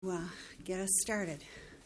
Get us started.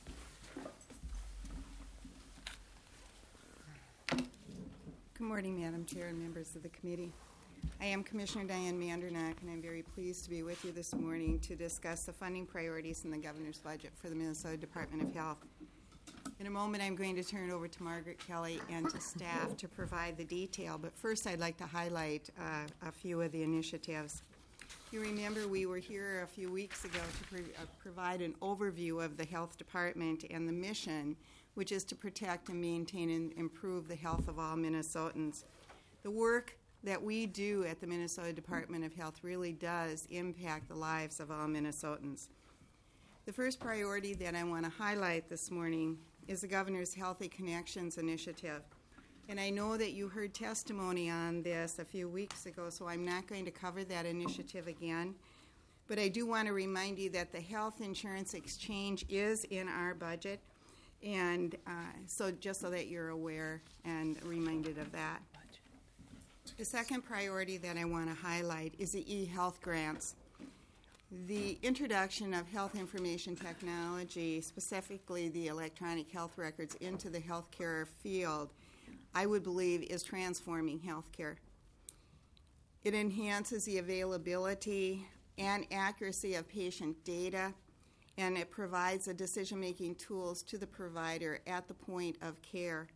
Good morning, Madam Chair and members of the committee. I am Commissioner Diane Mandernack, and I'm very pleased to be with you this morning to discuss the funding priorities in the governor's budget for the Minnesota Department of Health. In a moment, I'm going to turn it over to Margaret Kelly and to staff to provide the detail, but first I'd like to highlight a few of the initiatives. You remember we were here a few weeks ago to provide an overview of the health department and the mission, which is to protect and maintain and improve the health of all Minnesotans. The work that we do at the Minnesota Department of Health really does impact the lives of all Minnesotans. The first priority that I want to highlight this morning is the Governor's Healthy Connections Initiative. And I know that you heard testimony on this a few weeks ago, so I'm not going to cover that initiative again. But I do want to remind you that the health insurance exchange is in our budget, and so just so that you're aware and reminded of that. The second priority that I want to highlight is the e-health grants. The introduction of health information technology, specifically the electronic health records, into the healthcare field, I would believe is transforming healthcare. It enhances the availability and accuracy of patient data, and it provides the decision-making tools to the provider at the point of care.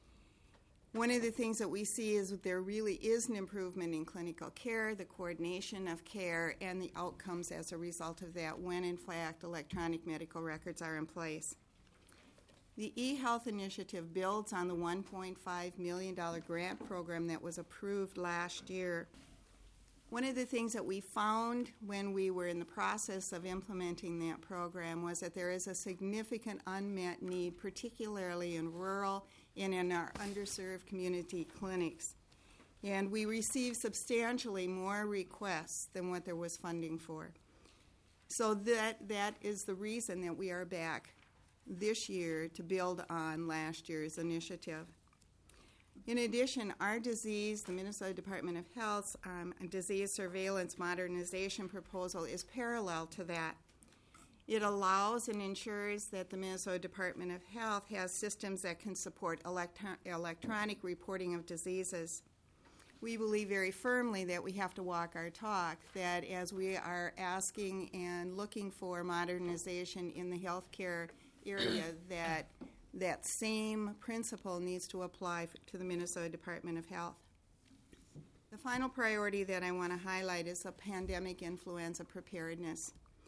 One of the things that we see is that there really is an improvement in clinical care, the coordination of care, and the outcomes as a result of that when, in fact, electronic medical records are in place. The eHealth initiative builds on the $1.5 million grant program that was approved last year. One of the things that we found when we were in the process of implementing that program was that there is a significant unmet need, particularly in rural and in our underserved community clinics. And we received substantially more requests than what there was funding for. So that is the reason that we are back this year to build on last year's initiative. In addition, our disease, the Minnesota Department of Health's disease surveillance modernization proposal is parallel to that. It allows and ensures that the Minnesota Department of Health has systems that can support electronic reporting of diseases. We believe very firmly that we have to walk our talk, that as we are asking and looking for modernization in the healthcare area, that same principle needs to apply to the Minnesota Department of Health. The final priority that I want to highlight is the pandemic influenza preparedness.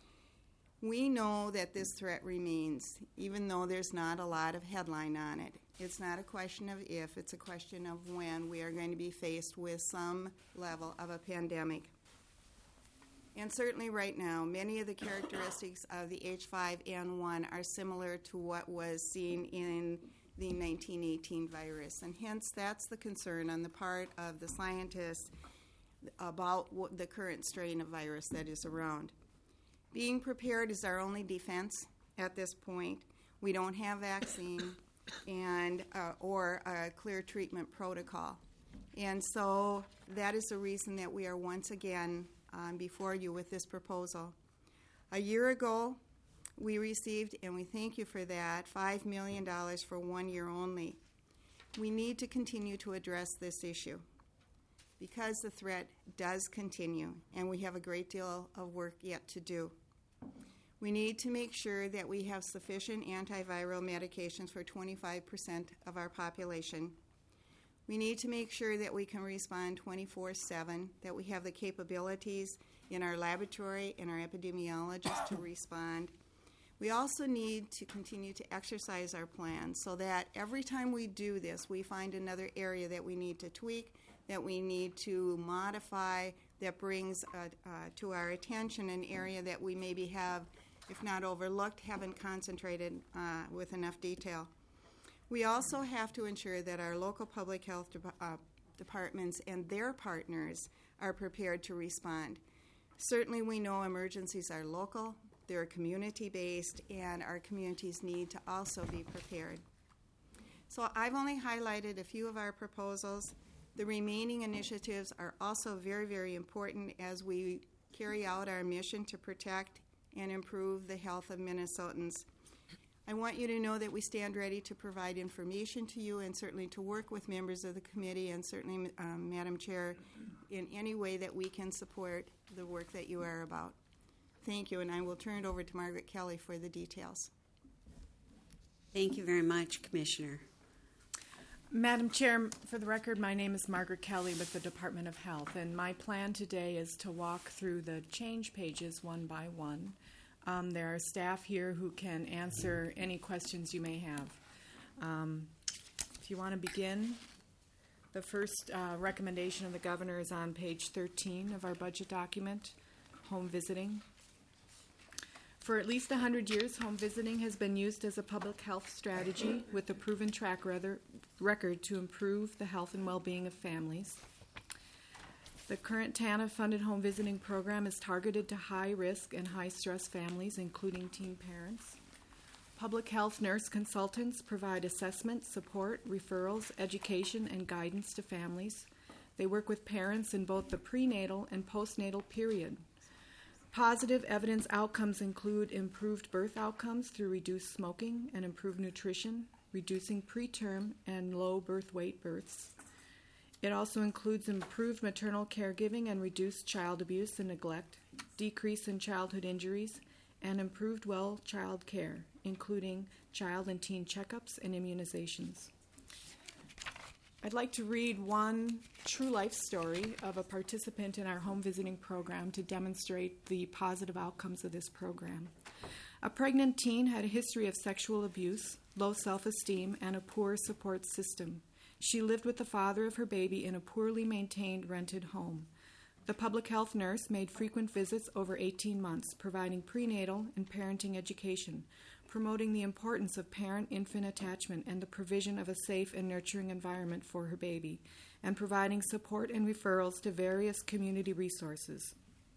We know that this threat remains, even though there's not a lot of headline on it. It's not a question of if, it's a question of when we are going to be faced with some level of a pandemic. And certainly right now, many of the characteristics of the H5N1 are similar to what was seen in the 1918 virus. And hence, that's the concern on the part of the scientists about the current strain of virus that is around. Being prepared is our only defense at this point. We don't have vaccine and or a clear treatment protocol. And so that is the reason that we are once again before you with this proposal. A year ago, we received, and we thank you for that, $5 million for 1 year only. We need to continue to address this issue because the threat does continue, and we have a great deal of work yet to do. We need to make sure that we have sufficient antiviral medications for 25% of our population. We need to make sure that we can respond 24/7, that we have the capabilities in our laboratory and our epidemiologists to respond. We also need to continue to exercise our plan so that every time we do this, we find another area that we need to tweak, that we need to modify, that brings to our attention an area that we maybe have, if not overlooked, haven't concentrated with enough detail. We also have to ensure that our local public health departments and their partners are prepared to respond. Certainly we know emergencies are local, they're community-based, and our communities need to also be prepared. So I've only highlighted a few of our proposals. The remaining initiatives are also very, very important as we carry out our mission to protect and improve the health of Minnesotans. I want you to know that we stand ready to provide information to you and certainly to work with members of the committee and certainly, Madam Chair, in any way that we can support the work that you are about. Thank you, and I will turn it over to Margaret Kelly for the details. Thank you very much, Commissioner. Madam Chair, for the record, my name is Margaret Kelly with the Department of Health, and my plan today is to walk through the change pages one by one. There are staff here who can answer any questions you may have. If you want to begin, the first recommendation of the governor is on page 13 of our budget document, home visiting. For at least 100 years, home visiting has been used as a public health strategy with a proven track record to improve the health and well-being of families. The current TANF-funded home visiting program is targeted to high-risk and high-stress families, including teen parents. Public health nurse consultants provide assessment, support, referrals, education, and guidance to families. They work with parents in both the prenatal and postnatal period. Positive evidence outcomes include improved birth outcomes through reduced smoking and improved nutrition, reducing preterm and low birth weight births. It also includes improved maternal caregiving and reduced child abuse and neglect, decrease in childhood injuries, and improved well child care, including child and teen checkups and immunizations. I'd like to read one true life story of a participant in our home visiting program to demonstrate the positive outcomes of this program. A pregnant teen had a history of sexual abuse, low self-esteem, and a poor support system. She lived with the father of her baby in a poorly maintained rented home. The public health nurse made frequent visits over 18 months, providing prenatal and parenting education, promoting the importance of parent-infant attachment and the provision of a safe and nurturing environment for her baby, and providing support and referrals to various community resources.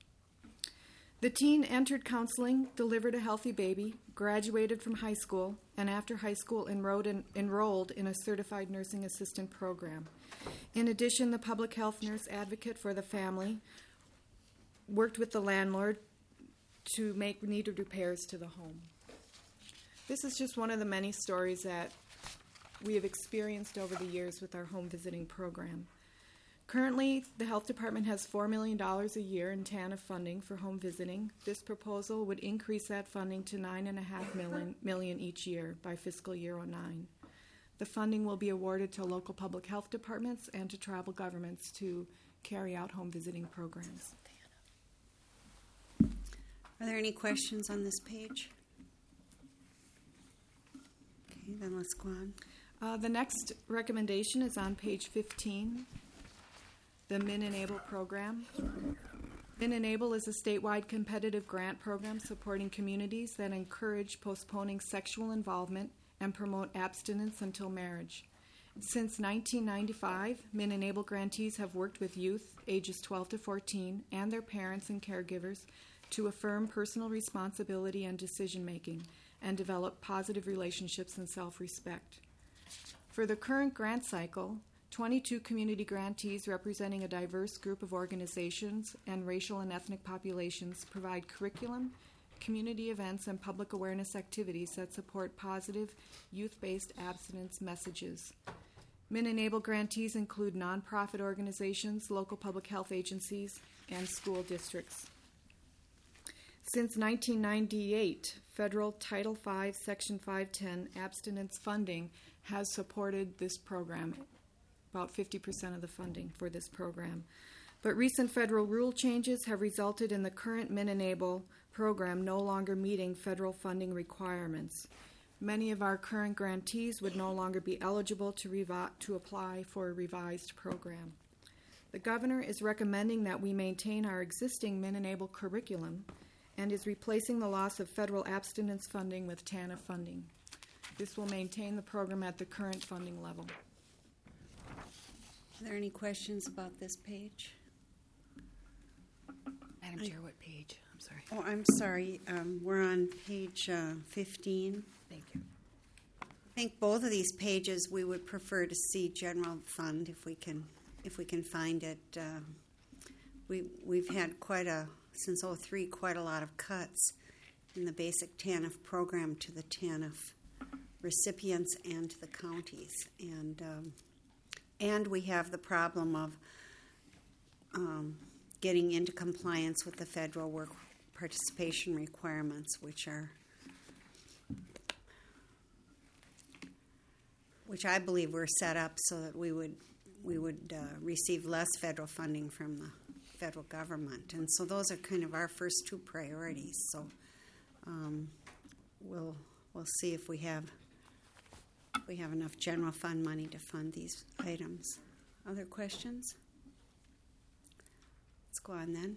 The teen entered counseling, delivered a healthy baby, graduated from high school, and after high school enrolled in a certified nursing assistant program. In addition, the public health nurse advocate for the family worked with the landlord to make needed repairs to the home. This is just one of the many stories that we have experienced over the years with our home visiting program. Currently, the Health Department has $4 million a year in TANF funding for home visiting. This proposal would increase that funding to $9.5 million each year by fiscal year 2009. The funding will be awarded to local public health departments and to tribal governments to carry out home visiting programs. Are there any questions on this page? Okay, then let's go on. The next recommendation is on page 15, the MinEnable program. MinEnable is a statewide competitive grant program supporting communities that encourage postponing sexual involvement and promote abstinence until marriage. Since 1995, MinEnable grantees have worked with youth ages 12 to 14 and their parents and caregivers to affirm personal responsibility and decision-making and develop positive relationships and self-respect. For the current grant cycle, 22 community grantees representing a diverse group of organizations and racial and ethnic populations provide curriculum, community events, and public awareness activities that support positive youth-based abstinence messages. MinEnable grantees include nonprofit organizations, local public health agencies, and school districts. Since 1998, federal Title V, Section 510 abstinence funding has supported this program, about 50% of the funding for this program. But recent federal rule changes have resulted in the current MinEnable program no longer meeting federal funding requirements. Many of our current grantees would no longer be eligible to apply for a revised program. The governor is recommending that we maintain our existing MinEnable curriculum and is replacing the loss of federal abstinence funding with TANF funding. This will maintain the program at the current funding level. Are there any questions about this page? Madam Chair, what page? I'm sorry. Oh, I'm sorry. We're on page 15. Thank you. I think both of these pages we would prefer to see general fund if we can find it. We've had since 2003 quite a lot of cuts in the basic TANF program to the TANF recipients and to the counties. And we have the problem of getting into compliance with the federal work participation requirements, which I believe were set up so that we would receive less federal funding from the federal government. And so those are kind of our first two priorities. So we'll see if we have enough general fund money to fund these items. Other questions? Let's go on then.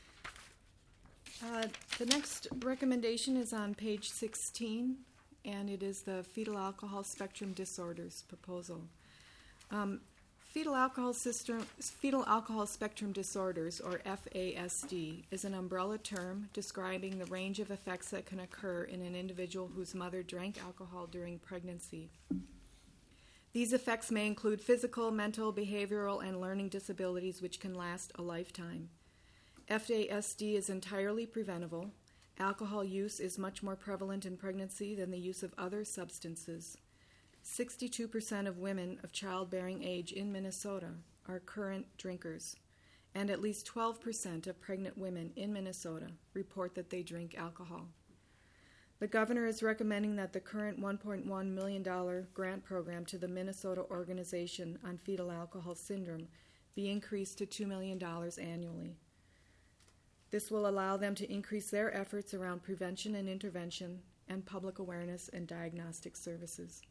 The next recommendation is on page 16, and it is the fetal alcohol spectrum disorders proposal. Fetal alcohol spectrum disorders, or FASD, is an umbrella term describing the range of effects that can occur in an individual whose mother drank alcohol during pregnancy. These effects may include physical, mental, behavioral, and learning disabilities which can last a lifetime. FASD is entirely preventable. Alcohol use is much more prevalent in pregnancy than the use of other substances. 62% of women of childbearing age in Minnesota are current drinkers, and at least 12% of pregnant women in Minnesota report that they drink alcohol. The governor is recommending that the current $1.1 million grant program to the Minnesota Organization on Fetal Alcohol Syndrome be increased to $2 million annually. This will allow them to increase their efforts around prevention and intervention and public awareness and diagnostic services.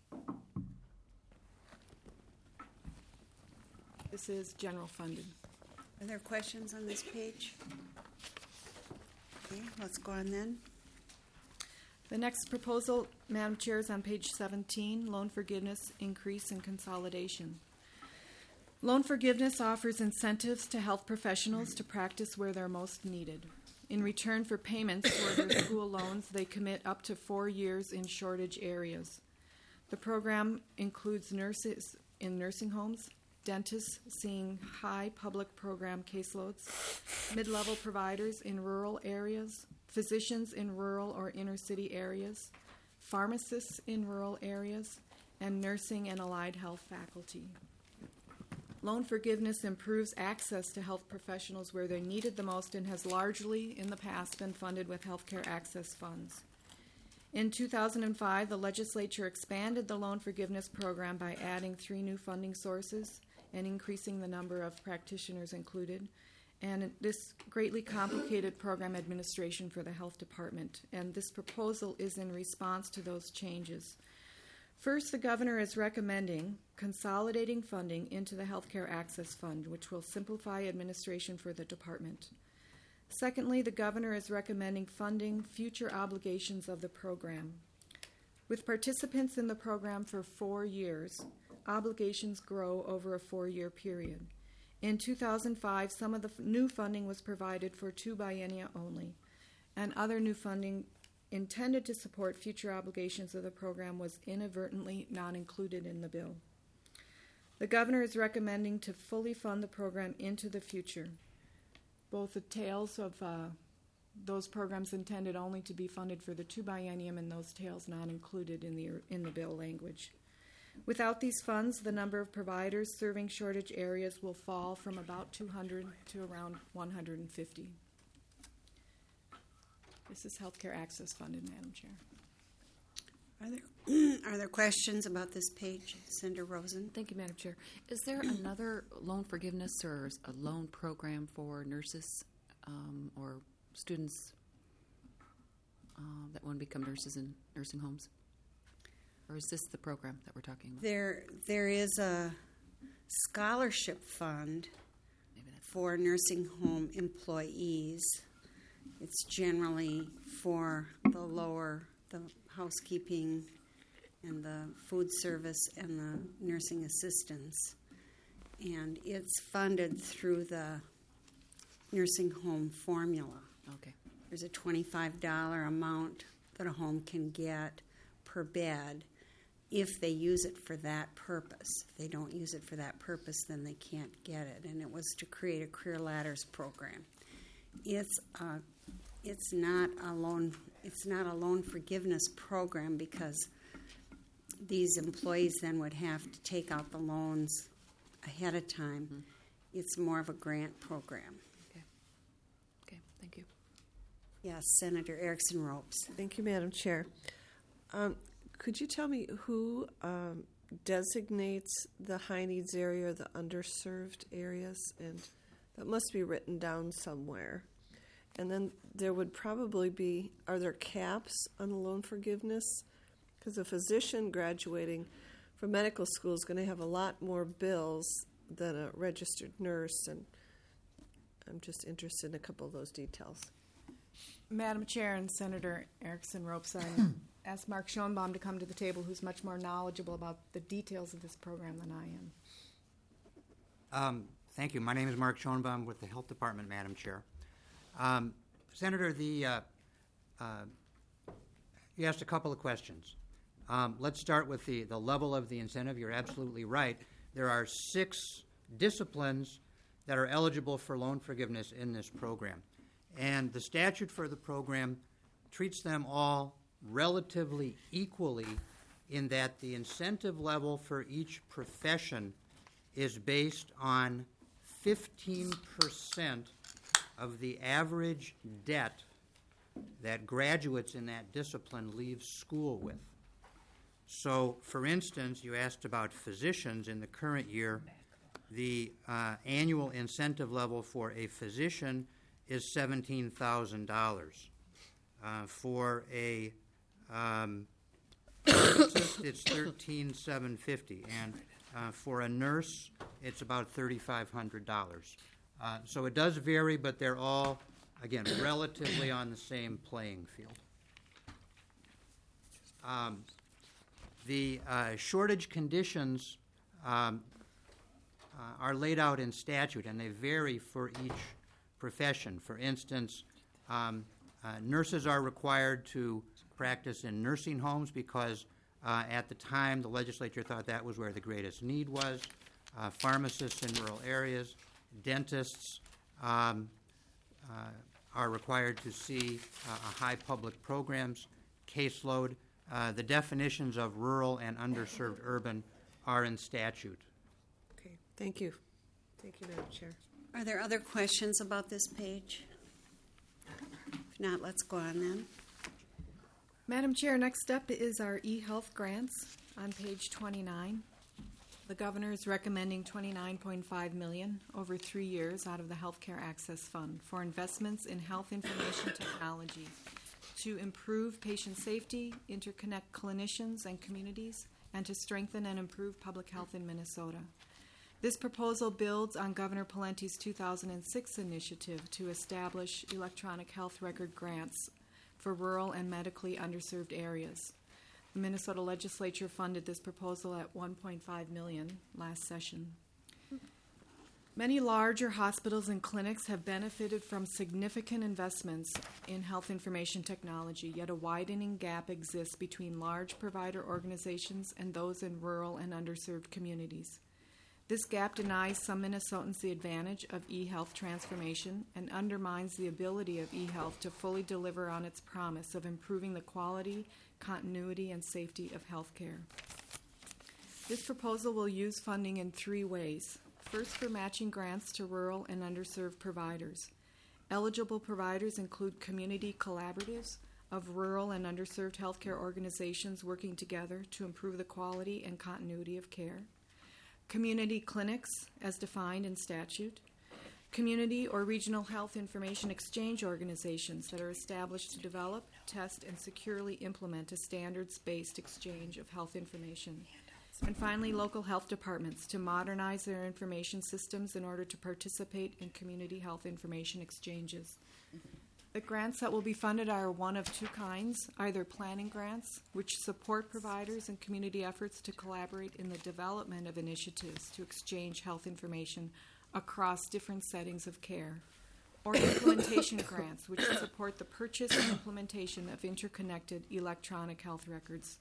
This is general funded. Are there questions on this page? Okay, let's go on then. The next proposal, Madam Chair, is on page 17, loan forgiveness, increase, and consolidation. Loan forgiveness offers incentives to health professionals to practice where they're most needed. In return for payments for their school loans, they commit up to 4 years in shortage areas. The program includes nurses in nursing homes, dentists seeing high public program caseloads, mid-level providers in rural areas, physicians in rural or inner city areas, pharmacists in rural areas, and nursing and allied health faculty. Loan forgiveness improves access to health professionals where they're needed the most and has largely, in the past, been funded with healthcare access funds. In 2005, the legislature expanded the loan forgiveness program by adding 3 new funding sources and increasing the number of practitioners included. And this greatly complicated program administration for the health department. And this proposal is in response to those changes. First, the governor is recommending consolidating funding into the Healthcare Access Fund, which will simplify administration for the department. Secondly, the governor is recommending funding future obligations of the program. With participants in the program for 4 years, obligations grow over a 4-year period. In 2005, some of the new funding was provided for 2 biennia only, and other new funding intended to support future obligations of the program was inadvertently not included in the bill. The governor is recommending to fully fund the program into the future. Both the tails of those programs intended only to be funded for the 2 biennium and those tails not included in the bill language. Without these funds, the number of providers serving shortage areas will fall from about 200 to around 150. This is healthcare access funded, Madam Chair. Are there questions about this page? Senator Rosen? Thank you, Madam Chair. Is there another loan forgiveness or a loan program for nurses or students that want to become nurses in nursing homes? Or is this the program that we're talking about? There is a scholarship fund for nursing home employees. It's generally for the housekeeping and the food service and the nursing assistants. And it's funded through the nursing home formula. Okay. There's a $25 amount that a home can get per bed if they use it for that purpose. If they don't use it for that purpose, then they can't get it. And it was to create a career ladders program. It's not a loan it's not a loan forgiveness program because these employees then would have to take out the loans ahead of time. Mm-hmm. It's more of a grant program. Okay, thank you. Yes, Senator Erickson Ropes. Thank you, Madam Chair. Could you tell me who designates the high needs area or the underserved areas? And that must be written down somewhere. And then there would probably be, are there caps on the loan forgiveness? Because a physician graduating from medical school is going to have a lot more bills than a registered nurse, and I'm just interested in a couple of those details. Madam Chair and Senator Erickson Ropes, I asked Mark Schoenbaum to come to the table, who's much more knowledgeable about the details of this program than I am. Thank you. My name is Mark Schoenbaum with the Health Department, Madam Chair. Senator, you asked a couple of questions. Let's start with the level of the incentive. You're absolutely right. There are 6 disciplines that are eligible for loan forgiveness in this program. And the statute for the program treats them all relatively equally in that the incentive level for each profession is based on 15% of the average debt that graduates in that discipline leave school with. So, for instance, you asked about physicians in the current year. The annual incentive level for a physician is $17,000. For a pharmacist, it's $13,750, and for a nurse, it's about $3,500. So it does vary, but they're all, again, relatively on the same playing field. The shortage conditions are laid out in statute, and they vary for each profession. For instance, nurses are required to practice in nursing homes because at the time the legislature thought that was where the greatest need was. Pharmacists in rural areas, dentists are required to see a high public programs caseload. The definitions of rural and underserved urban are in statute. Okay, thank you. Thank you, Madam Chair. Are there other questions about this page? If not, let's go on then. Madam Chair, next up is our eHealth grants on page 29. The governor is recommending $29.5 million over 3 years out of the Healthcare Access Fund for investments in health information technology to improve patient safety, interconnect clinicians and communities, and to strengthen and improve public health in Minnesota. This proposal builds on Governor Pawlenty's 2006 initiative to establish electronic health record grants for rural and medically underserved areas. The Minnesota legislature funded this proposal at $1.5 million last session. Many larger hospitals and clinics have benefited from significant investments in health information technology, yet a widening gap exists between large provider organizations and those in rural and underserved communities. This gap denies some Minnesotans the advantage of eHealth transformation and undermines the ability of eHealth to fully deliver on its promise of improving the quality, continuity, and safety of health care. This proposal will use funding in 3 ways. First, for matching grants to rural and underserved providers. Eligible providers include community collaboratives of rural and underserved healthcare organizations working together to improve the quality and continuity of care. Community clinics, as defined in statute. Community or regional health information exchange organizations that are established to develop, test, and securely implement a standards-based exchange of health information. And finally, local health departments to modernize their information systems in order to participate in community health information exchanges. The grants that will be funded are one of 2 kinds, either planning grants, which support providers and community efforts to collaborate in the development of initiatives to exchange health information across different settings of care, or implementation grants, which support the purchase and implementation of interconnected electronic health records.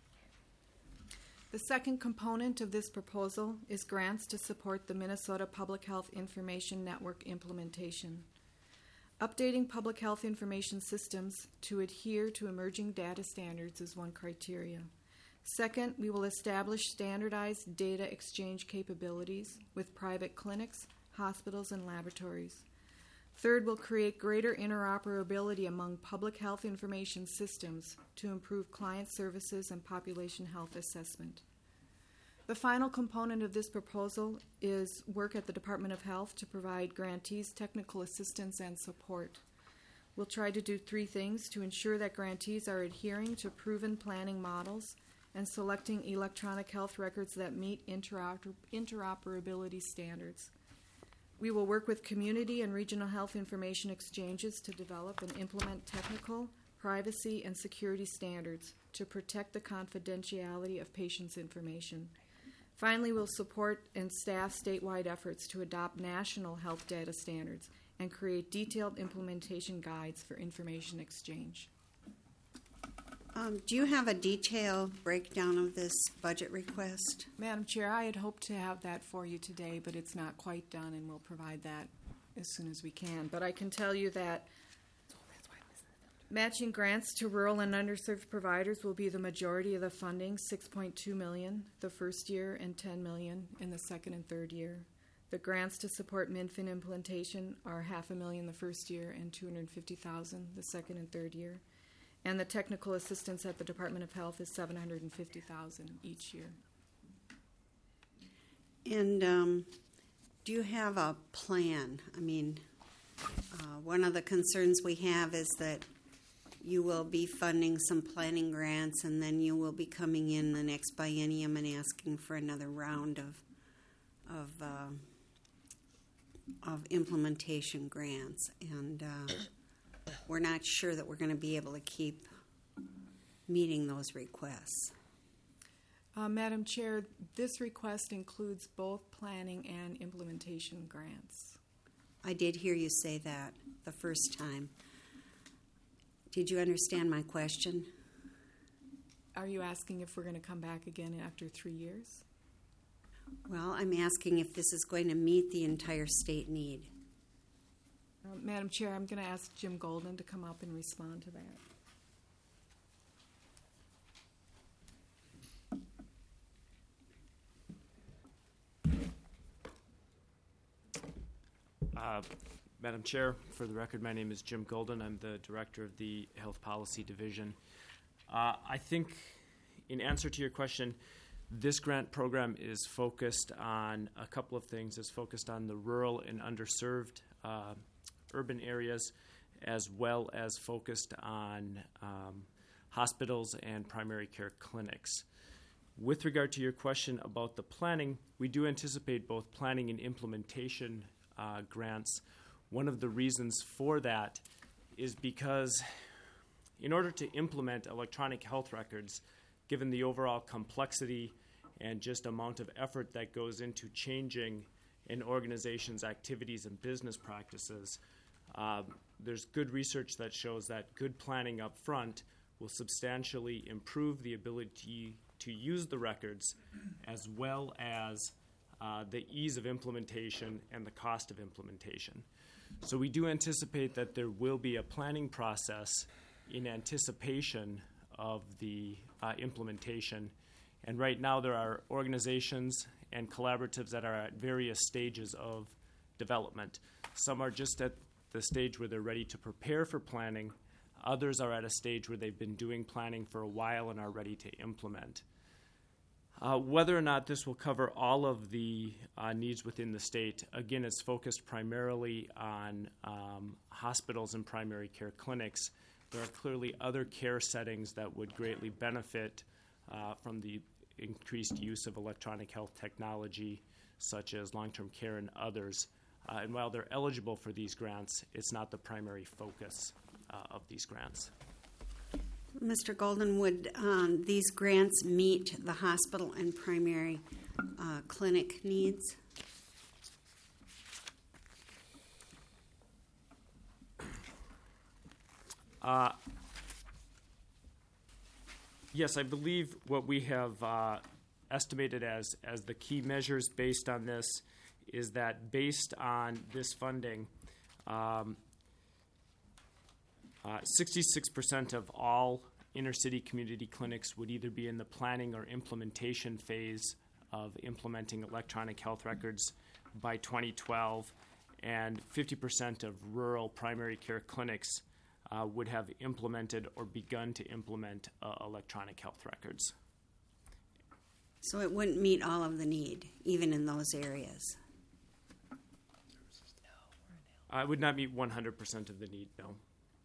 The second component of this proposal is grants to support the Minnesota Public Health Information Network implementation. Updating public health information systems to adhere to emerging data standards is one criteria. Second, we will establish standardized data exchange capabilities with private clinics, hospitals, and laboratories. Third, we'll create greater interoperability among public health information systems to improve client services and population health assessment. The final component of this proposal is work at the Department of Health to provide grantees technical assistance and support. We'll try to do three things to ensure that grantees are adhering to proven planning models and selecting electronic health records that meet interoperability standards. We will work with community and regional health information exchanges to develop and implement technical, privacy, and security standards to protect the confidentiality of patients' information. Finally, we'll support and staff statewide efforts to adopt national health data standards and create detailed implementation guides for information exchange. Do you have a detailed breakdown of this budget request? Madam Chair, I had hoped to have that for you today, but it's not quite done, and we'll provide that as soon as we can. But I can tell you that matching grants to rural and underserved providers will be the majority of the funding, $6.2 million the first year and $10 million in the second and third year. The grants to support MinFin implementation are $500,000 the first year and $250,000 the second and third year. And the technical assistance at the Department of Health is $750,000 each year. And do you have a plan? I mean, one of the concerns we have is that you will be funding some planning grants, and then you will be coming in the next biennium and asking for another round of implementation grants. And we're not sure that we're going to be able to keep meeting those requests. Madam Chair, this request includes both planning and implementation grants. I did hear you say that the first time. Did you understand my question? Are you asking if we're going to come back again after 3 years? Well, I'm asking if this is going to meet the entire state need. Madam Chair, I'm going to ask Jim Golden to come up and respond to that. Madam Chair, for the record, my name is Jim Golden. I'm the Director of the Health Policy Division. I think, in answer to your question, this grant program is focused on a couple of things. It's focused on the rural and underserved urban areas, as well as focused on hospitals and primary care clinics. With regard to your question about the planning, we do anticipate both planning and implementation grants. One of the reasons for that is because in order to implement electronic health records, given the overall complexity and just amount of effort that goes into changing an organization's activities and business practices, there's good research that shows that good planning up front will substantially improve the ability to use the records, as well as the ease of implementation and the cost of implementation. So we do anticipate that there will be a planning process in anticipation of the implementation. And right now there are organizations and collaboratives that are at various stages of development. Some are just at the stage where they're ready to prepare for planning. Others are at a stage where they've been doing planning for a while and are ready to implement. Whether or not this will cover all of the needs within the state, again, it's focused primarily on hospitals and primary care clinics. There are clearly other care settings that would greatly benefit from the increased use of electronic health technology, such as long-term care and others. And while they're eligible for these grants, it's not the primary focus of these grants. Mr. Golden, would these grants meet the hospital and primary clinic needs? Yes, I believe what we have estimated as the key measures based on this is that based on this funding, 66% of all inner-city community clinics would either be in the planning or implementation phase of implementing electronic health records by 2012, and 50% of rural primary care clinics would have implemented or begun to implement electronic health records. So it wouldn't meet all of the need, even in those areas. It would not meet 100% of the need, no.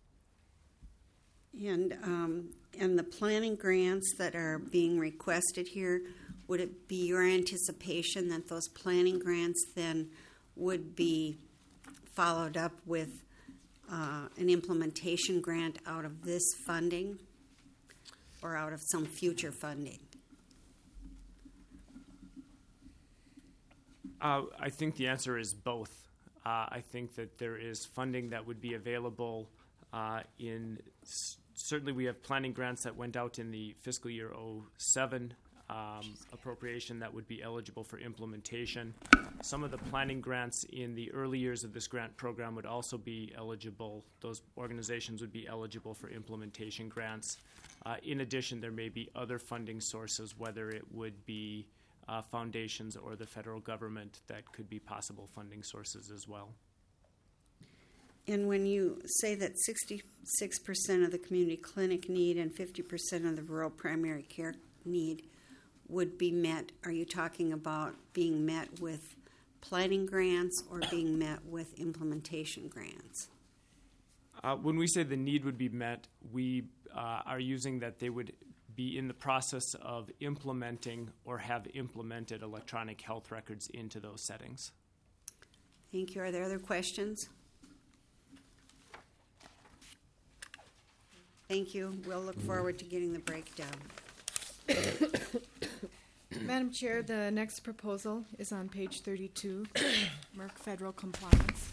And the planning grants that are being requested here, would it be your anticipation that those planning grants then would be followed up with an implementation grant out of this funding or out of some future funding? I think the answer is both. I think that there is funding that would be available certainly we have planning grants that went out in the fiscal year 07 appropriation that would be eligible for implementation. Some of the planning grants in the early years of this grant program would also be eligible. Those organizations would be eligible for implementation grants. In addition, there may be other funding sources, whether it would be foundations or the federal government, that could be possible funding sources as well. And when you say that 66% of the community clinic need and 50% of the rural primary care need would be met, are you talking about being met with planning grants or being met with implementation grants? When we say the need would be met, we are using that they would be in the process of implementing or have implemented electronic health records into those settings. Thank you. Are there other questions? Thank you. We'll look forward to getting the breakdown. Madam Chair, the next proposal is on page 32, Merck Federal Compliance.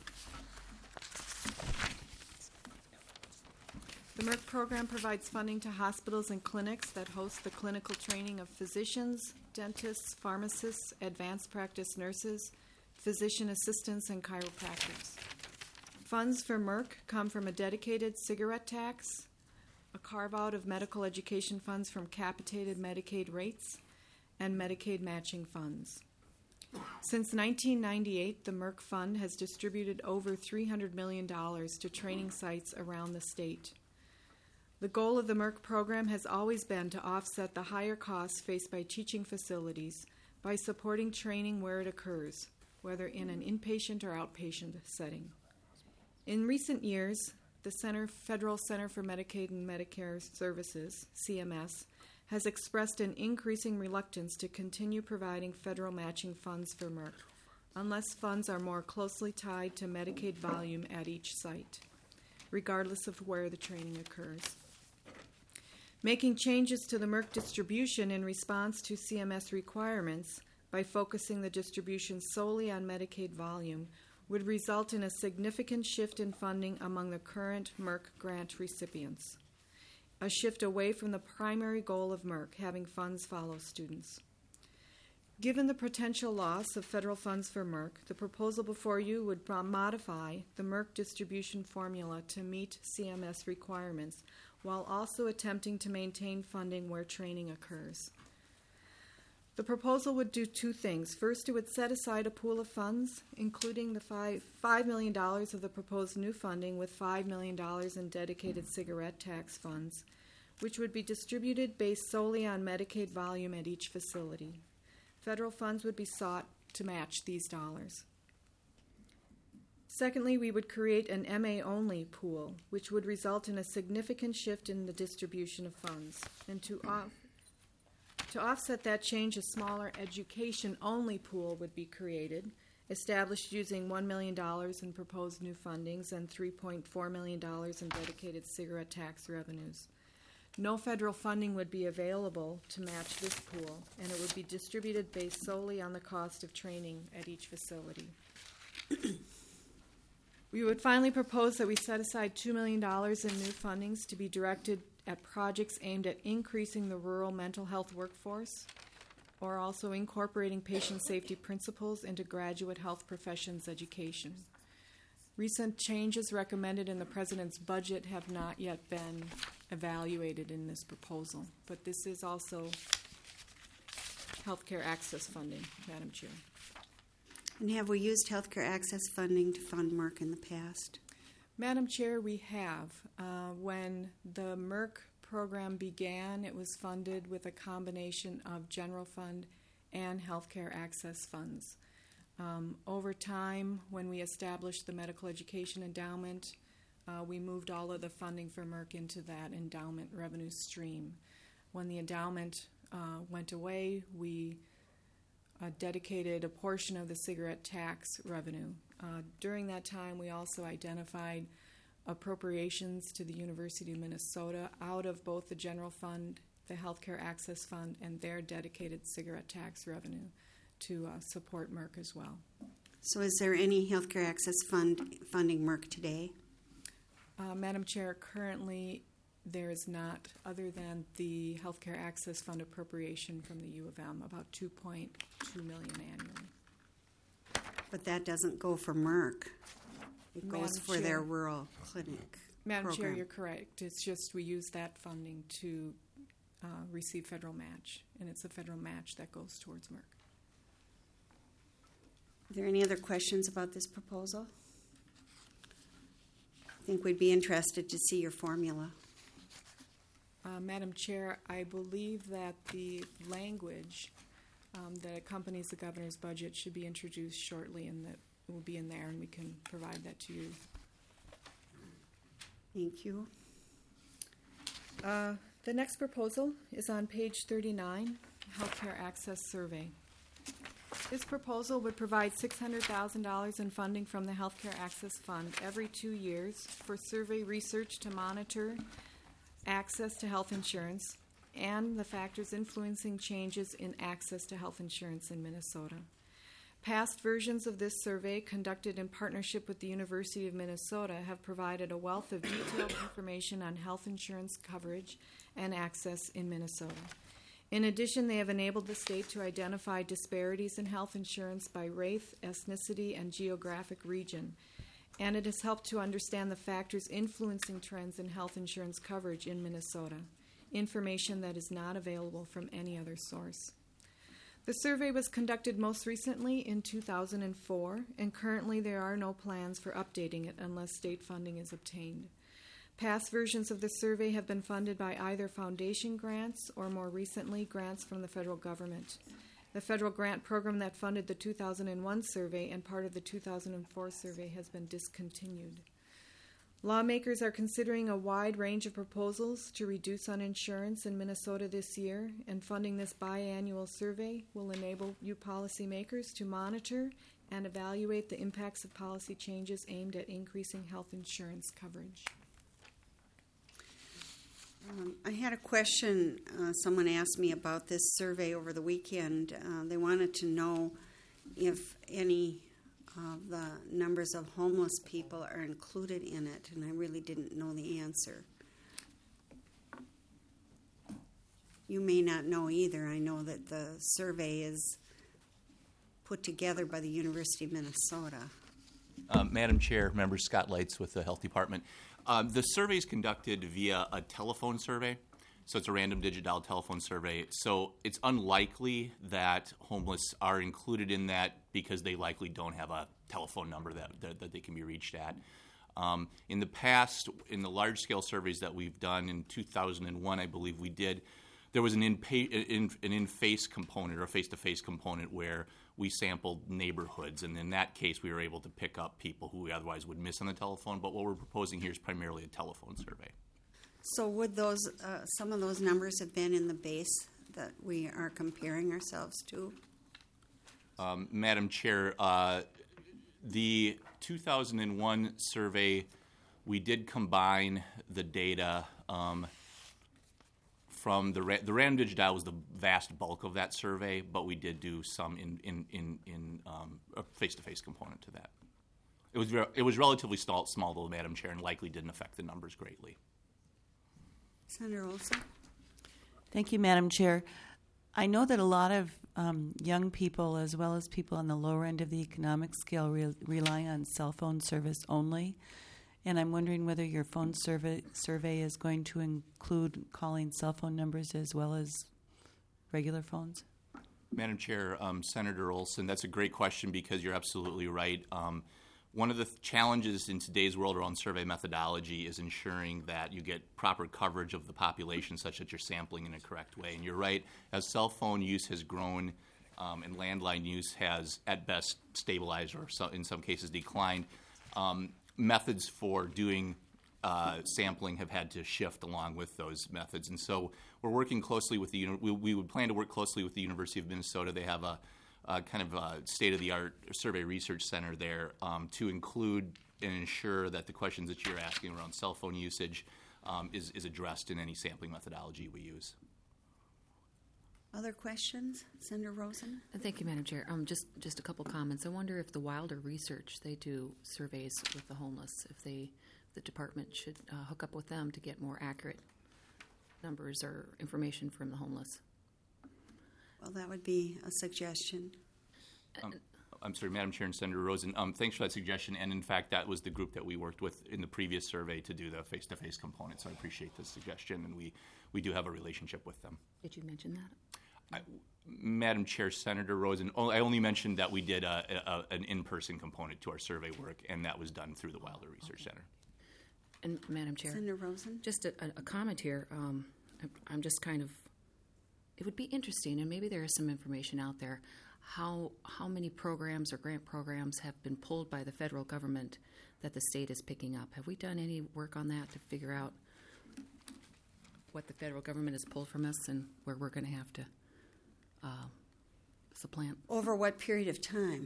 The Merck program provides funding to hospitals and clinics that host the clinical training of physicians, dentists, pharmacists, advanced practice nurses, physician assistants, and chiropractors. Funds for Merck come from a dedicated cigarette tax, a carve-out of medical education funds from capitated Medicaid rates, and Medicaid matching funds. Since 1998, the Merck Fund has distributed over $300 million to training sites around the state. The goal of the Merck program has always been to offset the higher costs faced by teaching facilities by supporting training where it occurs, whether in an inpatient or outpatient setting. In recent years, the Federal Center for Medicaid and Medicare Services, CMS, has expressed an increasing reluctance to continue providing federal matching funds for Merck, unless funds are more closely tied to Medicaid volume at each site, regardless of where the training occurs. Making changes to the Merck distribution in response to CMS requirements by focusing the distribution solely on Medicaid volume would result in a significant shift in funding among the current Merck grant recipients, a shift away from the primary goal of Merck, having funds follow students. Given the potential loss of federal funds for Merck, the proposal before you would modify the Merck distribution formula to meet CMS requirements, while also attempting to maintain funding where training occurs. The proposal would do two things. First, it would set aside a pool of funds, including the $5 million of the proposed new funding with $5 million in dedicated cigarette tax funds, which would be distributed based solely on Medicaid volume at each facility. Federal funds would be sought to match these dollars. Secondly, we would create an MA-only pool, which would result in a significant shift in the distribution of funds. And to offset that change, a smaller education-only pool would be created, established using $1 million in proposed new fundings and $3.4 million in dedicated cigarette tax revenues. No federal funding would be available to match this pool, and it would be distributed based solely on the cost of training at each facility. We would finally propose that we set aside $2 million in new fundings to be directed at projects aimed at increasing the rural mental health workforce, or also incorporating patient safety principles into graduate health professions education. Recent changes recommended in the President's budget have not yet been evaluated in this proposal, but this is also healthcare access funding, Madam Chair. And have we used healthcare access funding to fund Merck in the past? Madam Chair, we have. When the Merck program began, it was funded with a combination of general fund and healthcare access funds. Over time, when we established the medical education endowment, we moved all of the funding for Merck into that endowment revenue stream. When the endowment went away, we dedicated a portion of the cigarette tax revenue. During that time, we also identified appropriations to the University of Minnesota out of both the general fund, the healthcare access fund, and their dedicated cigarette tax revenue to support Merck as well. So is there any healthcare access funding Merck today? Madam Chair, currently there is not, other than the healthcare access fund appropriation from the U of M, about $2.2 million annually. But that doesn't go for Merck. It goes Madam for Chair. their rural clinic Madam program. Chair, you're correct. It's just we use that funding to receive federal match, and it's a federal match that goes towards Merck. Are there any other questions about this proposal? I think we'd be interested to see your formula. Madam Chair, I believe that the language that accompanies the governor's budget should be introduced shortly, and that will be in there, and we can provide that to you. Thank you. The next proposal is on page 39, Healthcare Access Survey. This proposal would provide $600,000 in funding from the Healthcare Access Fund every 2 years for survey research to monitor access to health insurance and the factors influencing changes in access to health insurance in Minnesota. Past versions of this survey, conducted in partnership with the University of Minnesota, have provided a wealth of detailed information on health insurance coverage and access in Minnesota. In addition, they have enabled the state to identify disparities in health insurance by race, ethnicity, and geographic region, and it has helped to understand the factors influencing trends in health insurance coverage in Minnesota, information that is not available from any other source. The survey was conducted most recently in 2004, and currently there are no plans for updating it unless state funding is obtained. Past versions of the survey have been funded by either foundation grants or, more recently, grants from the federal government. The federal grant program that funded the 2001 survey and part of the 2004 survey has been discontinued. Lawmakers are considering a wide range of proposals to reduce uninsurance in Minnesota this year, and funding this biannual survey will enable you policymakers to monitor and evaluate the impacts of policy changes aimed at increasing health insurance coverage. I had a question. Someone asked me about this survey over the weekend. They wanted to know if any of the numbers of homeless people are included in it, and I really didn't know the answer. You may not know either. I know that the survey is put together by the University of Minnesota. Madam Chair, Member Scott Leitz with the Health Department. The survey is conducted via a telephone survey, so it's a random digit dial telephone survey. So it's unlikely that homeless are included in that because they likely don't have a telephone number that they can be reached at. In the past, in the large-scale surveys that we've done in 2001, I believe we did, there was an in-face component or a face-to-face component where we sampled neighborhoods, and in that case, we were able to pick up people who we otherwise would miss on the telephone. But what we're proposing here is primarily a telephone survey. So would those some of those numbers have been in the base that we are comparing ourselves to? Madam Chair, the 2001 survey, we did combine the data from the random digit dial was the vast bulk of that survey, but we did do some in a face-to-face component to that. It was relatively small, though, Madam Chair, and likely didn't affect the numbers greatly. Senator Olson? Thank you, Madam Chair. I know that a lot of young people as well as people on the lower end of the economic scale rely on cell phone service only. And I'm wondering whether your phone survey is going to include calling cell phone numbers as well as regular phones? Madam Chair, Senator Olson, that's a great question because you're absolutely right. One of the challenges in today's world around survey methodology is ensuring that you get proper coverage of the population such that you're sampling in a correct way. And you're right, as cell phone use has grown and landline use has at best stabilized or in some cases declined, methods for doing sampling have had to shift along with those methods. And so we're working closely with we would plan to work closely with the University of Minnesota. They have a kind of a state-of-the-art survey research center there to include and ensure that the questions that you're asking around cell phone usage is addressed in any sampling methodology we use. Other questions? Senator Rosen? Thank you, Madam Chair. Just a couple comments. I wonder if the Wilder Research, they do surveys with the homeless, if the department should hook up with them to get more accurate numbers or information from the homeless. Well, that would be a suggestion. I'm sorry, Madam Chair and Senator Rosen. Thanks for that suggestion. And in fact, that was the group that we worked with in the previous survey to do the face-to-face component. So I appreciate the suggestion, and we do have a relationship with them. Did you mention that? Madam Chair, Senator Rosen, I only mentioned that we did an in-person component to our survey work, and that was done through the Wilder Research Center. And Madam Chair, Senator Rosen? just a comment here. I'm just kind of, it would be interesting, and maybe there is some information out there, how many programs or grant programs have been pulled by the federal government that the state is picking up. Have we done any work on that to figure out what the federal government has pulled from us and where we're going to have to supplant? Over what period of time?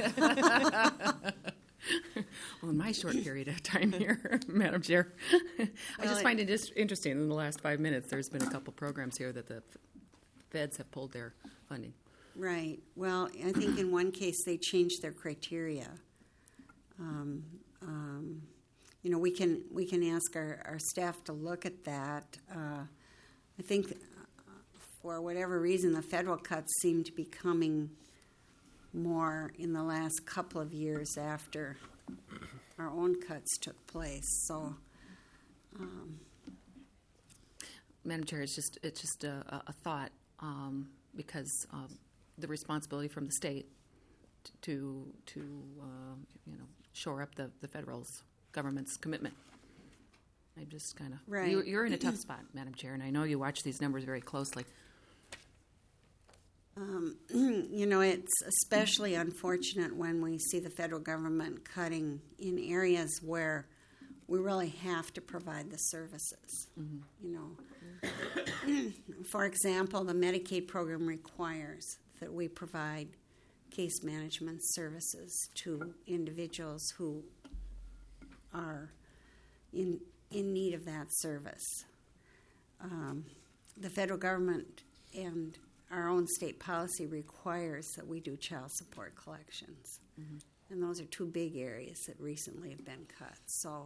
Well, in my short period of time here, Madam Chair, I just find it just interesting. In the last 5 minutes, there's been a couple programs here that the feds have pulled their funding. Right. Well, I think in one case they changed their criteria. We can ask our staff to look at that. I think for whatever reason, the federal cuts seem to be coming more in the last couple of years after our own cuts took place. So, Madam Chair, it's just a thought because the responsibility from the state to shore up the federal government's commitment. I just kind of right. You're in a tough spot, Madam Chair, and I know you watch these numbers very closely. It's especially unfortunate when we see the federal government cutting in areas where we really have to provide the services. Mm-hmm. For example, the Medicaid program requires that we provide case management services to individuals who are in need of that service. The federal government and our own state policy requires that we do child support collections. Mm-hmm. And those are two big areas that recently have been cut. So,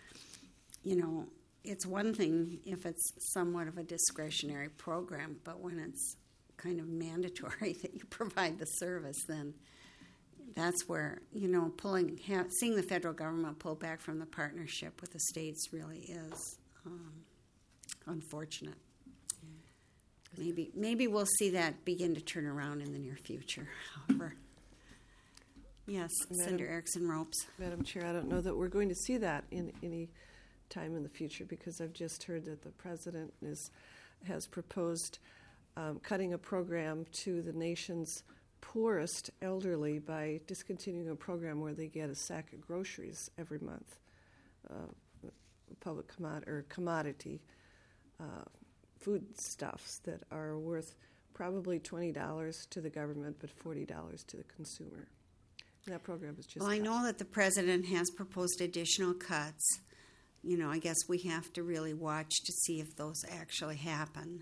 it's one thing if it's somewhat of a discretionary program, but when it's kind of mandatory that you provide the service, then that's where, seeing the federal government pull back from the partnership with the states really is unfortunate. Maybe we'll see that begin to turn around in the near future, however. Yes, Senator Erickson-Ropes. Madam Chair, I don't know that we're going to see that in any time in the future because I've just heard that the President has proposed cutting a program to the nation's poorest elderly by discontinuing a program where they get a sack of groceries every month, public commodity foodstuffs that are worth probably $20 to the government but $40 to the consumer. And that program is just Well, I know that the President has proposed additional cuts. I guess we have to really watch to see if those actually happen.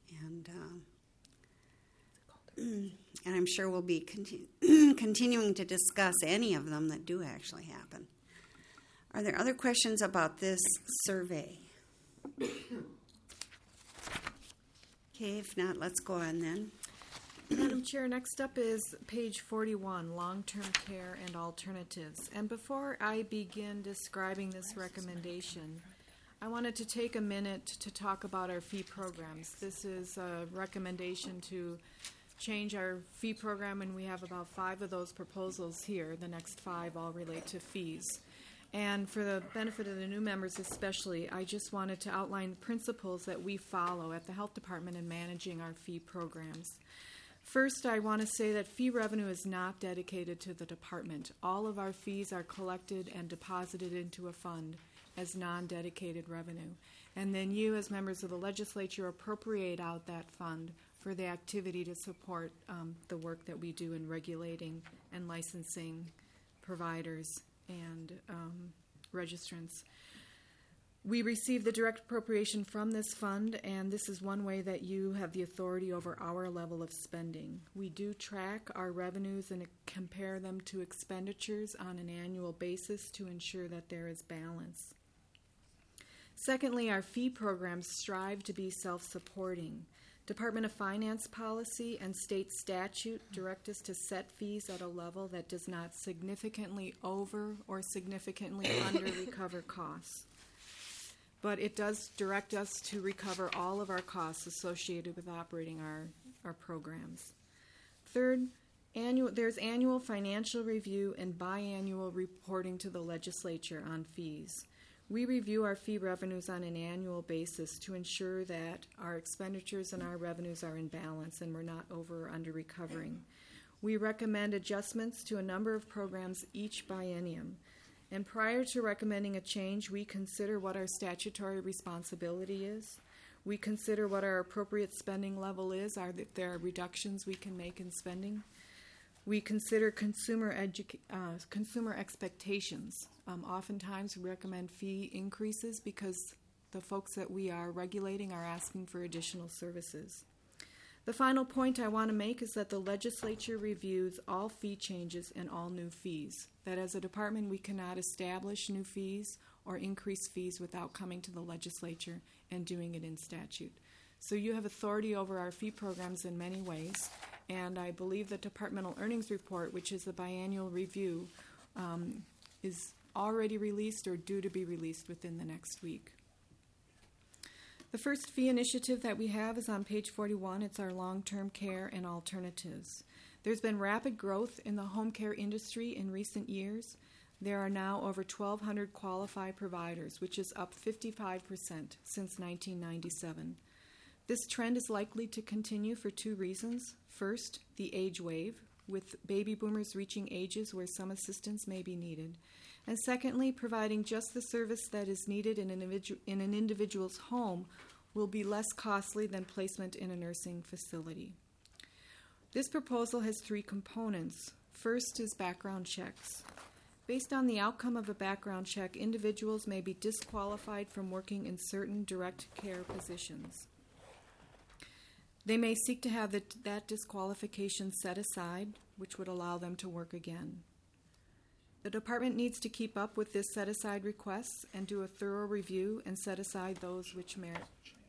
And I'm sure we'll be continuing to discuss any of them that do actually happen. Are there other questions about this survey? Okay, if not, let's go on then. Madam Chair, next up is page 41, long-term care and alternatives. And before I begin describing this recommendation, I wanted to take a minute to talk about our fee programs. This is a recommendation to change our fee program, and we have about 5 of those proposals here. The next 5 all relate to fees. And for the benefit of the new members especially, I just wanted to outline the principles that we follow at the Health Department in managing our fee programs. First, I want to say that fee revenue is not dedicated to the department. All of our fees are collected and deposited into a fund as non-dedicated revenue. And then you, as members of the legislature, appropriate out that fund for the activity to support the work that we do in regulating and licensing providers and registrants. We receive the direct appropriation from this fund, and this is one way that you have the authority over our level of spending. We do track our revenues and compare them to expenditures on an annual basis to ensure that there is balance. Secondly, our fee programs strive to be self-supporting. Department of Finance policy and state statute direct us to set fees at a level that does not significantly over or significantly under recover costs. But it does direct us to recover all of our costs associated with operating our programs. Third, there's annual financial review and biannual reporting to the legislature on fees. We review our fee revenues on an annual basis to ensure that our expenditures and our revenues are in balance and we're not over or under recovering. We recommend adjustments to a number of programs each biennium. And prior to recommending a change, we consider what our statutory responsibility is. We consider what our appropriate spending level is, if there are reductions we can make in spending. We consider consumer expectations. Oftentimes we recommend fee increases because the folks that we are regulating are asking for additional services. The final point I want to make is that the legislature reviews all fee changes and all new fees. That as a department we cannot establish new fees or increase fees without coming to the legislature and doing it in statute. So you have authority over our fee programs in many ways, and I believe the departmental earnings report, which is the biannual review, is already released or due to be released within the next week. The first fee initiative that we have is on page 41. It's our long-term care and alternatives. There's been rapid growth in the home care industry in recent years. There are now over 1,200 qualified providers, which is up 55% since 1997. This trend is likely to continue for 2 reasons. First, the age wave, with baby boomers reaching ages where some assistance may be needed. And secondly, providing just the service that is needed in an individual's home will be less costly than placement in a nursing facility. This proposal has 3 components. First is background checks. Based on the outcome of a background check, individuals may be disqualified from working in certain direct care positions. They may seek to have that disqualification set aside, which would allow them to work again. The department needs to keep up with this set-aside requests and do a thorough review and set aside those which merit.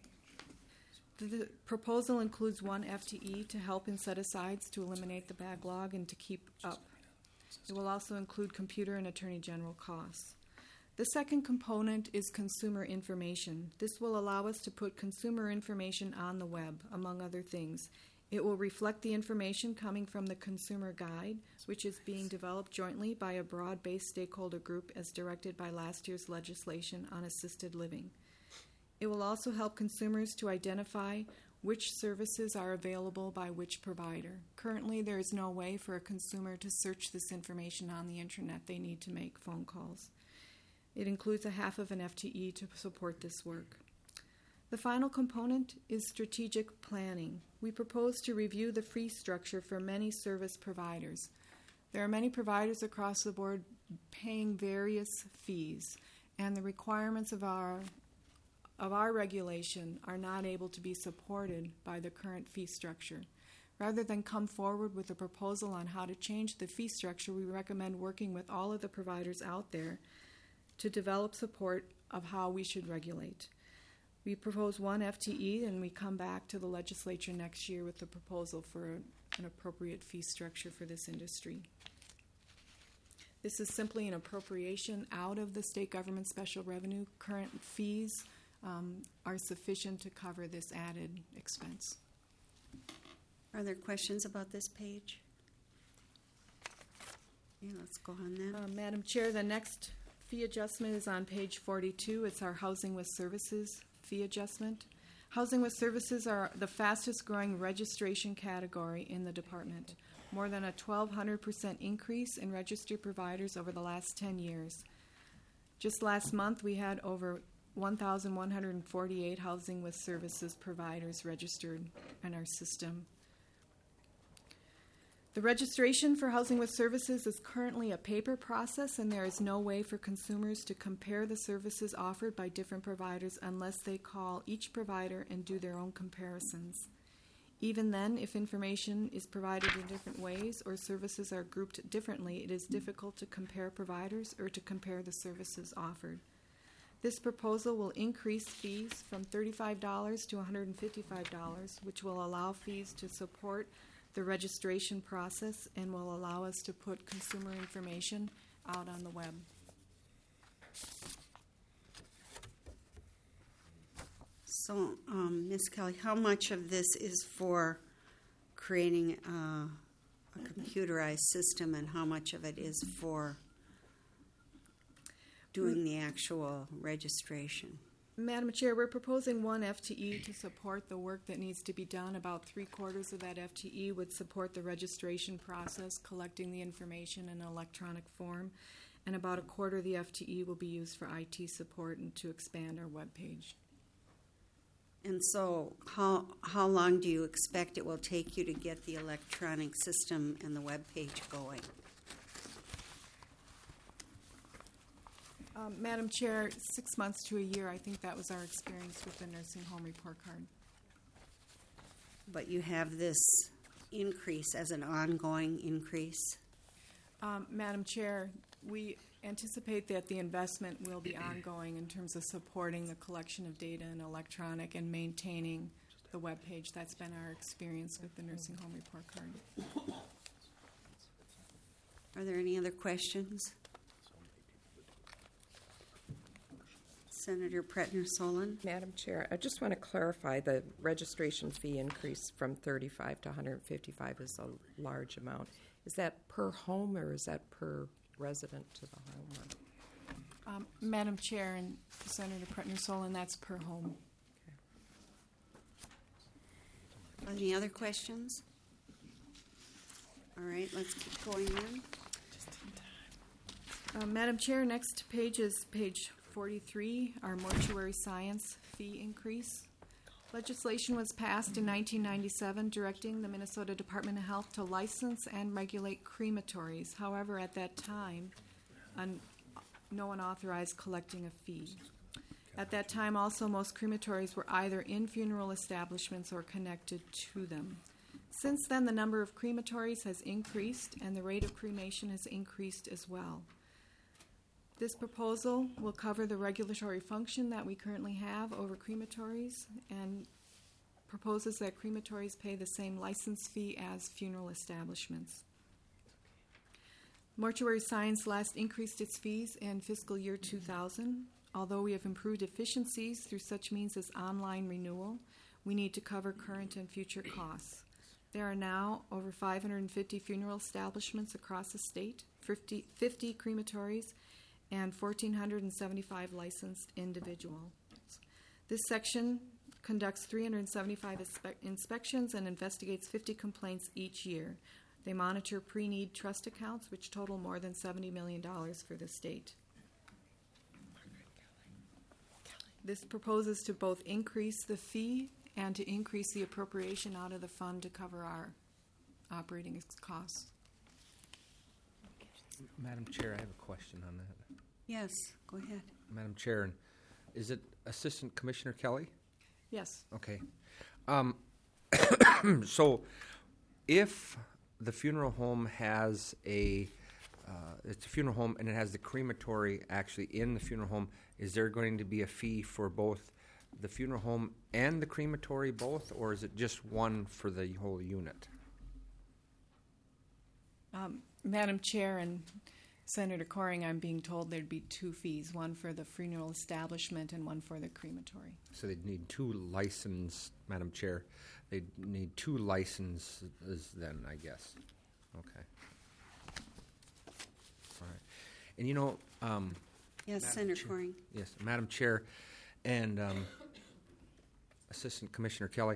The proposal includes 1 FTE to help in set-asides to eliminate the backlog and to keep up. It will also include computer and attorney general costs. The second component is consumer information. This will allow us to put consumer information on the web, among other things. It will reflect the information coming from the Consumer Guide, which is being developed jointly by a broad-based stakeholder group as directed by last year's legislation on assisted living. It will also help consumers to identify which services are available by which provider. Currently, there is no way for a consumer to search this information on the internet. They need to make phone calls. It includes a half of an FTE to support this work. The final component is strategic planning. We propose to review the fee structure for many service providers. There are many providers across the board paying various fees, and the requirements of our regulation are not able to be supported by the current fee structure. Rather than come forward with a proposal on how to change the fee structure, we recommend working with all of the providers out there to develop support of how we should regulate. We propose 1 FTE, and we come back to the legislature next year with a proposal for an appropriate fee structure for this industry. This is simply an appropriation out of the state government special revenue. Current fees are sufficient to cover this added expense. Are there questions about this page? Yeah, let's go on then. Madam Chair, the next fee adjustment is on page 42. It's our Housing with Services fee adjustment. Housing with Services are the fastest growing registration category in the department. More than a 1,200% increase in registered providers over the last 10 years. Just last month, we had over 1,148 Housing with Services providers registered in our system. The registration for Housing with Services is currently a paper process, and there is no way for consumers to compare the services offered by different providers unless they call each provider and do their own comparisons. Even then, if information is provided in different ways or services are grouped differently, it is difficult to compare providers or to compare the services offered. This proposal will increase fees from $35 to $155, which will allow fees to support the registration process and will allow us to put consumer information out on the web. So, Ms. Kelly, how much of this is for creating a computerized system and how much of it is for doing the actual registration? Madam Chair, we're proposing one FTE to support the work that needs to be done. About 3/4 of that FTE would support the registration process, collecting the information in an electronic form, and about 1/4 of the FTE will be used for IT support and to expand our webpage. And so how long do you expect it will take you to get the electronic system and the web page going? Madam Chair, 6 months to a year. I think that was our experience with the nursing home report card. But you have this increase as an ongoing increase? Madam Chair, we anticipate that the investment will be ongoing in terms of supporting the collection of data in electronic and maintaining the web page. That's been our experience with the nursing home report card. Are there any other questions? Senator Pretner-Solon. Madam Chair, I just want to clarify the registration fee increase from $35 to $155 is a large amount. Is that per home or is that per resident to the home? Madam Chair and Senator Pretner-Solon, that's per home. Any other questions? All right, let's keep going then. Madam Chair, next page is page 43, our mortuary science fee increase. Legislation was passed in 1997 directing the Minnesota Department of Health to license and regulate crematories. However, at that time, no one authorized collecting a fee. At that time, also, most crematories were either in funeral establishments or connected to them. Since then, the number of crematories has increased, and the rate of cremation has increased as well. This proposal will cover the regulatory function that we currently have over crematories and proposes that crematories pay the same license fee as funeral establishments. Mortuary Science last increased its fees in fiscal year 2000. Although we have improved efficiencies through such means as online renewal, we need to cover current and future costs. There are now over 550 funeral establishments across the state, 50 crematories, and 1,475 licensed individuals. This section conducts 375 inspections and investigates 50 complaints each year. They monitor pre-need trust accounts, which total more than $70 million for the state. This proposes to both increase the fee and to increase the appropriation out of the fund to cover our operating costs. Madam Chair, I have a question on that. Yes, go ahead. Madam Chair, is it Assistant Commissioner Kelly? Yes. Okay. So if the funeral home has it's a funeral home and it has the crematory actually in the funeral home, is there going to be a fee for both the funeral home and the crematory both, or is it just one for the whole unit? Madam Chair and Senator Coring, I'm being told there'd be two fees, one for the funeral establishment and one for the crematory. So they'd need two licenses, Madam Chair. They'd need two licenses then, I guess. Okay. All right. And you know, Yes, Madam Senator Chair. Coring. Yes, Madam Chair and Assistant Commissioner Kelly,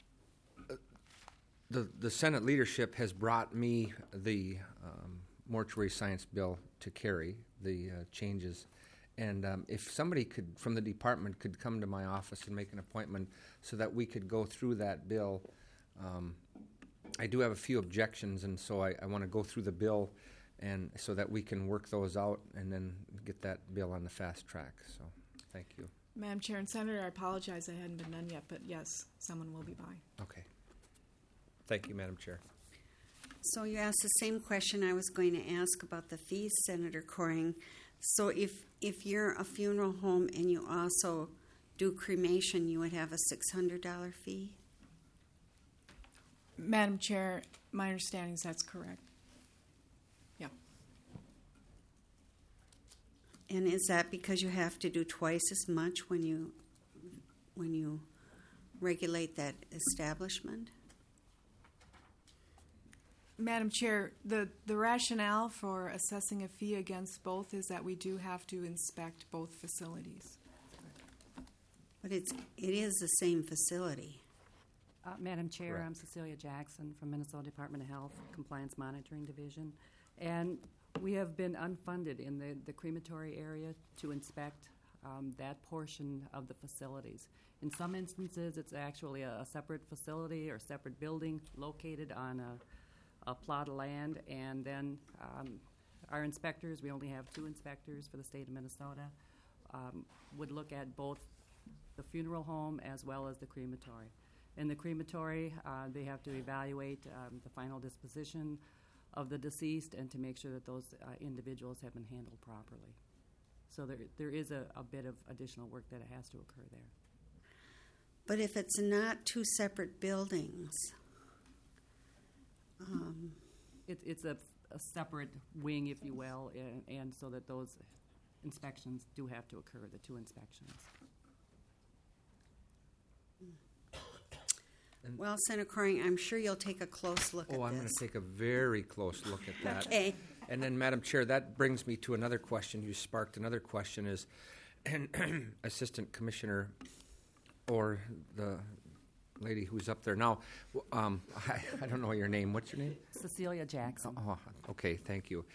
the Senate leadership has brought me the mortuary science bill to carry, the changes. And if somebody could, from the department, could come to my office and make an appointment so that we could go through that bill. I do have a few objections, and so I want to go through the bill and so that we can work those out and then get that bill on the fast track. So thank you. Madam Chair and Senator, I apologize I hadn't been done yet, but yes, someone will be by. Okay. Thank you, Madam Chair. So you asked the same question I was going to ask about the fees, Senator Coring. So if you're a funeral home and you also do cremation, you would have a $600 fee? Madam Chair, my understanding is that's correct. Yeah. And is that because you have to do twice as much when you regulate that establishment? Madam Chair, the rationale for assessing a fee against both is that we do have to inspect both facilities. But it is the same facility. Madam Chair, Correct. I'm Cecilia Jackson from Minnesota Department of Health Compliance Monitoring Division, and we have been unfunded in the crematory area to inspect that portion of the facilities. In some instances, it's actually a separate facility or separate building located on a plot of land, and then our inspectors, we only have 2 inspectors for the state of Minnesota, would look at both the funeral home as well as the crematory. In the crematory, they have to evaluate the final disposition of the deceased and to make sure that those individuals have been handled properly. So there is a bit of additional work that has to occur there. But if it's not 2 separate buildings, It's a separate wing, if you will, and so that those inspections do have to occur, the 2 inspections. well, Senator Coring, I'm sure you'll take a close look at Oh, I'm going this. to take a very close look at that. Okay. And then, Madam Chair, that brings me to another question. You sparked another question is, and Assistant Commissioner or the lady who's up there now, I don't know your name. What's your name? Cecilia Jackson. Oh, okay, thank you.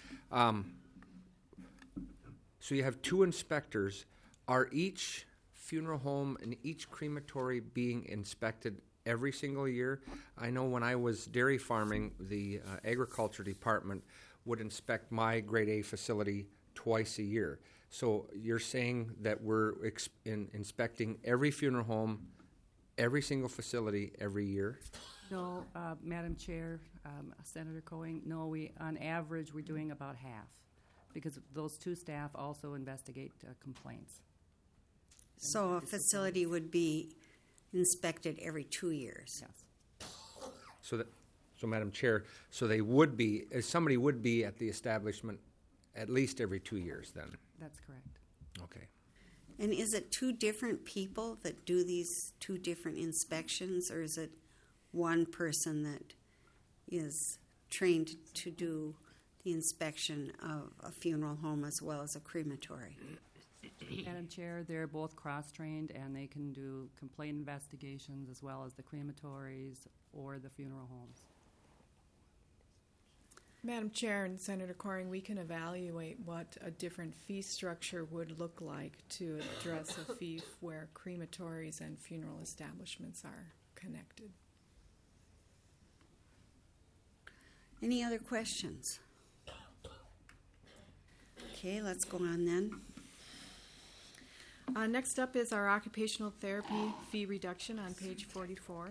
So you have 2 inspectors. Are each funeral home and each crematory being inspected every single year? I know when I was dairy farming, the agriculture department would inspect my grade A facility twice a year. So you're saying that we're inspecting every funeral home, every single facility every year? No, Madam Chair, Senator Coing, no, on average, we're doing about half, because those 2 staff also investigate complaints. So a facility would be inspected every 2 years. Yes. So, Madam Chair, so they would be, somebody would be at the establishment at least every 2 years then? That's correct. Okay. And is it 2 different people that do these 2 different inspections, or is it one person that is trained to do the inspection of a funeral home as well as a crematory? Madam Chair, they're both cross-trained, and they can do complaint investigations as well as the crematories or the funeral homes. Madam Chair and Senator Coring, we can evaluate what a different fee structure would look like to address a fee where crematories and funeral establishments are connected. Any other questions? Okay, let's go on then. Next up is our occupational therapy fee reduction on page 44.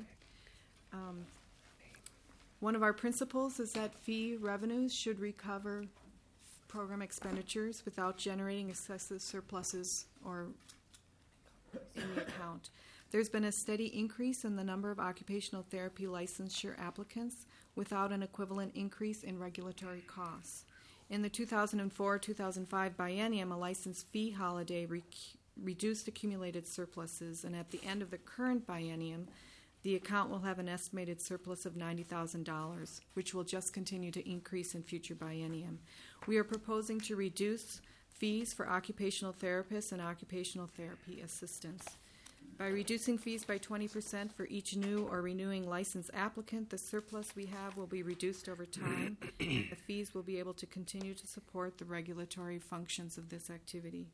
One of our principles is that fee revenues should recover program expenditures without generating excessive surpluses or in the account. There's been a steady increase in the number of occupational therapy licensure applicants without an equivalent increase in regulatory costs. In the 2004-2005 biennium, a license fee holiday reduced accumulated surpluses, and at the end of the current biennium, the account will have an estimated surplus of $90,000, which will just continue to increase in future biennium. We are proposing to reduce fees for occupational therapists and occupational therapy assistants. By reducing fees by 20% for each new or renewing license applicant, the surplus we have will be reduced over time. The fees will be able to continue to support the regulatory functions of this activity.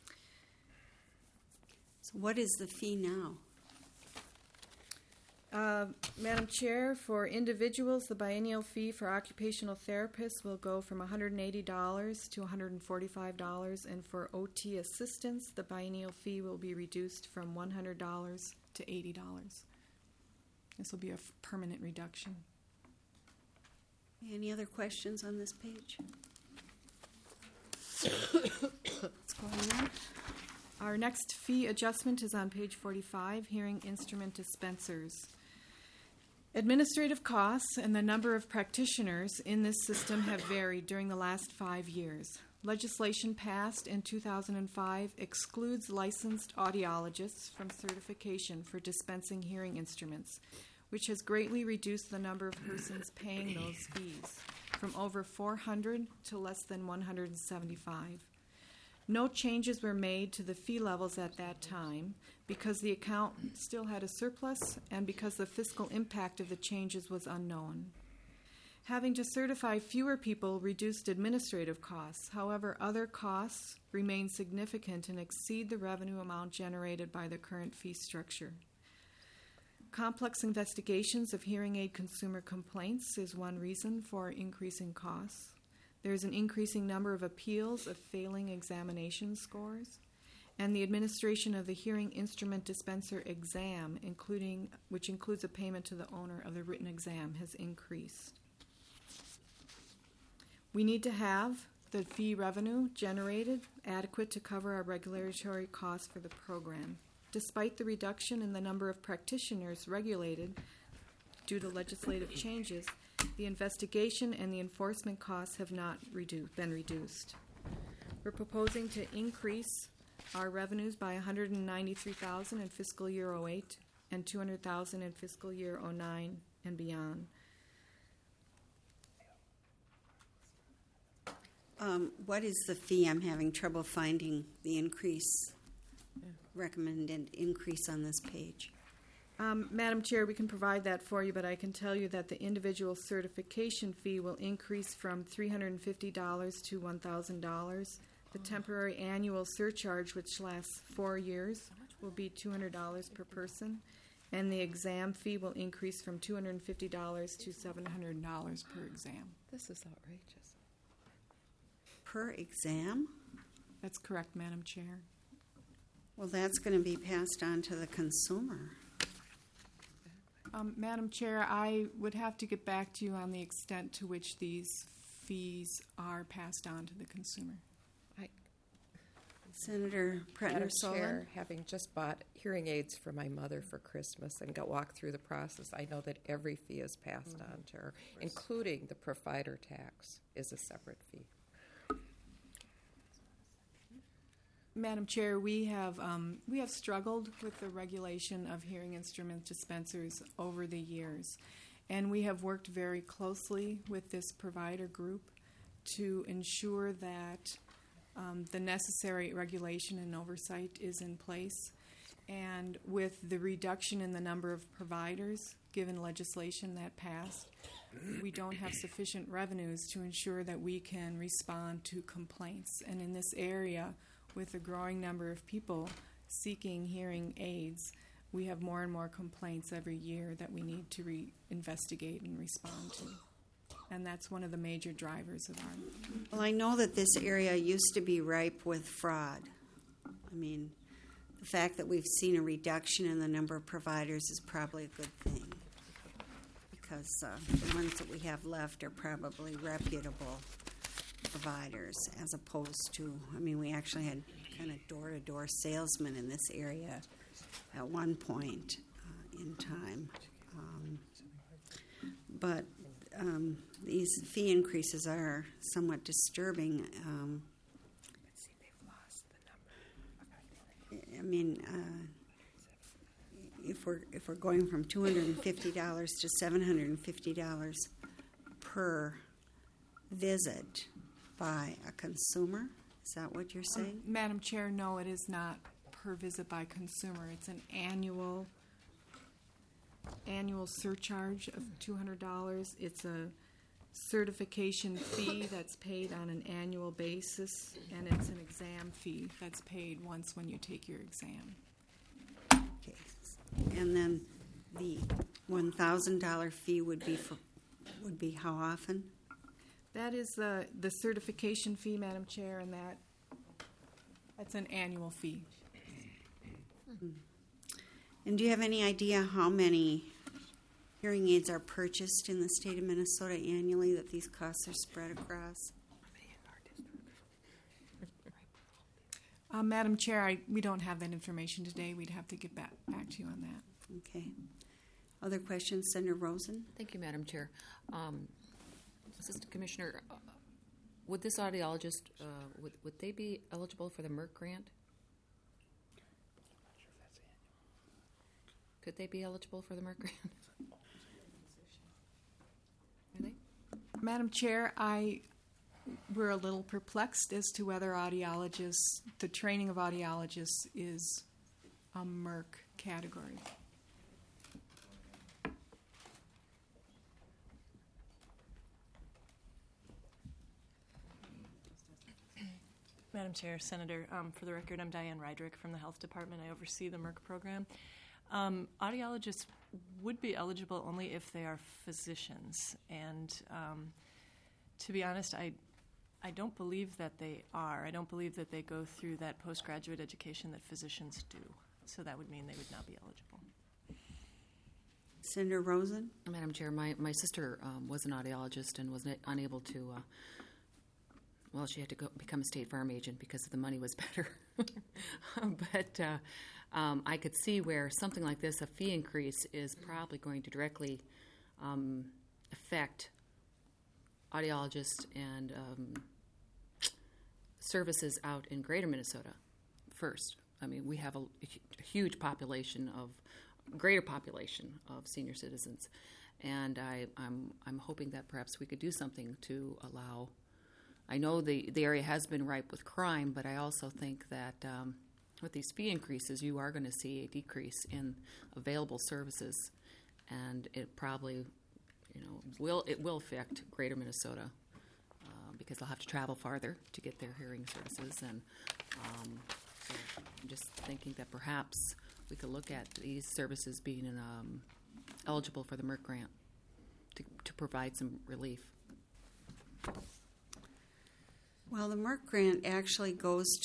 So what is the fee now? Madam Chair, for individuals, the biennial fee for occupational therapists will go from $180 to $145, and for OT assistants, the biennial fee will be reduced from $100 to $80. This will be a permanent reduction. Any other questions on this page? What's going on? Our next fee adjustment is on page 45, hearing instrument dispensers. Administrative costs and the number of practitioners in this system have varied during the last 5 years. Legislation passed in 2005 excludes licensed audiologists from certification for dispensing hearing instruments, which has greatly reduced the number of persons paying those fees, from over 400 to less than 175. No changes were made to the fee levels at that time because the account still had a surplus and because the fiscal impact of the changes was unknown. Having to certify fewer people reduced administrative costs. However, other costs remain significant and exceed the revenue amount generated by the current fee structure. Complex investigations of hearing aid consumer complaints is one reason for increasing costs. There is an increasing number of appeals of failing examination scores, and the administration of the hearing instrument dispenser exam, which includes a payment to the owner of the written exam, has increased. We need to have the fee revenue generated adequate to cover our regulatory costs for the program. Despite the reduction in the number of practitioners regulated due to legislative changes, the investigation and the enforcement costs have not been reduced. We're proposing to increase our revenues by $193,000 in fiscal year 08 and $200,000 in fiscal year 09 and beyond. What is the fee? I'm having trouble finding the recommended increase on this page. Madam Chair, we can provide that for you, but I can tell you that the individual certification fee will increase from $350 to $1,000. The temporary annual surcharge, which lasts 4 years, will be $200 per person, and the exam fee will increase from $250 to $700 per exam. This is outrageous. Per exam? That's correct, Madam Chair. Well, that's going to be passed on to the consumer. Madam Chair, I would have to get back to you on the extent to which these fees are passed on to the consumer. Senator Madam Pretner-Solon? Chair, having just bought hearing aids for my mother for Christmas and got walked through the process, I know that every fee is passed on to her, including the provider tax is a separate fee. Madam Chair, we have struggled with the regulation of hearing instrument dispensers over the years, and we have worked very closely with this provider group to ensure that the necessary regulation and oversight is in place. And with the reduction in the number of providers, given legislation that passed, we don't have sufficient revenues to ensure that we can respond to complaints. And in this area, with a growing number of people seeking hearing aids, we have more and more complaints every year that we need to investigate and respond to. And that's one of the major drivers of our... Well, I know that this area used to be ripe with fraud. I mean, the fact that we've seen a reduction in the number of providers is probably a good thing, because the ones that we have left are probably reputable. providers as opposed to, I mean, we actually had kind of door-to-door salesmen in this area at one point in time. But these fee increases are somewhat disturbing. I mean, if we're going from $250 to $750 per visit by a consumer, is that what you're saying? Madam Chair, no, it is not per visit by consumer. It's an annual surcharge of $200. It's a certification fee that's paid on an annual basis, and it's an exam fee that's paid once when you take your exam. Okay. And then the $1,000 fee would be how often? That is the certification fee, Madam Chair, and that's an annual fee. And do you have any idea how many hearing aids are purchased in the state of Minnesota annually that these costs are spread across? Madam Chair, we don't have that information today. We'd have to get back to you on that. Okay. Other questions, Senator Rosen? Thank you, Madam Chair. Assistant Commissioner, would this audiologist, would they be eligible for the Merck grant? Could they be eligible for the Merck grant? Are they? Madam Chair, we're a little perplexed as to whether the training of audiologists is a Merck category. Madam Chair, Senator, for the record, I'm Diane Rydrick from the Health Department. I oversee the Merck program. Audiologists would be eligible only if they are physicians, and to be honest, I don't believe that they are. I don't believe that they go through that postgraduate education that physicians do, so that would mean they would not be eligible. Senator Rosen? Madam Chair, my sister was an audiologist and was unable to, she had to become a State Farm agent because the money was better. But I could see where something like this, a fee increase, is probably going to directly affect audiologists and services out in greater Minnesota first. I mean, we have a huge greater population of senior citizens, and I'm hoping that perhaps we could do something to allow. I know the area has been ripe with crime, but I also think that with these fee increases, you are going to see a decrease in available services, and it probably, will affect greater Minnesota because they'll have to travel farther to get their hearing services, and so I'm just thinking that perhaps we could look at these services being eligible for the Merck grant to provide some relief. Well, the Merck grant actually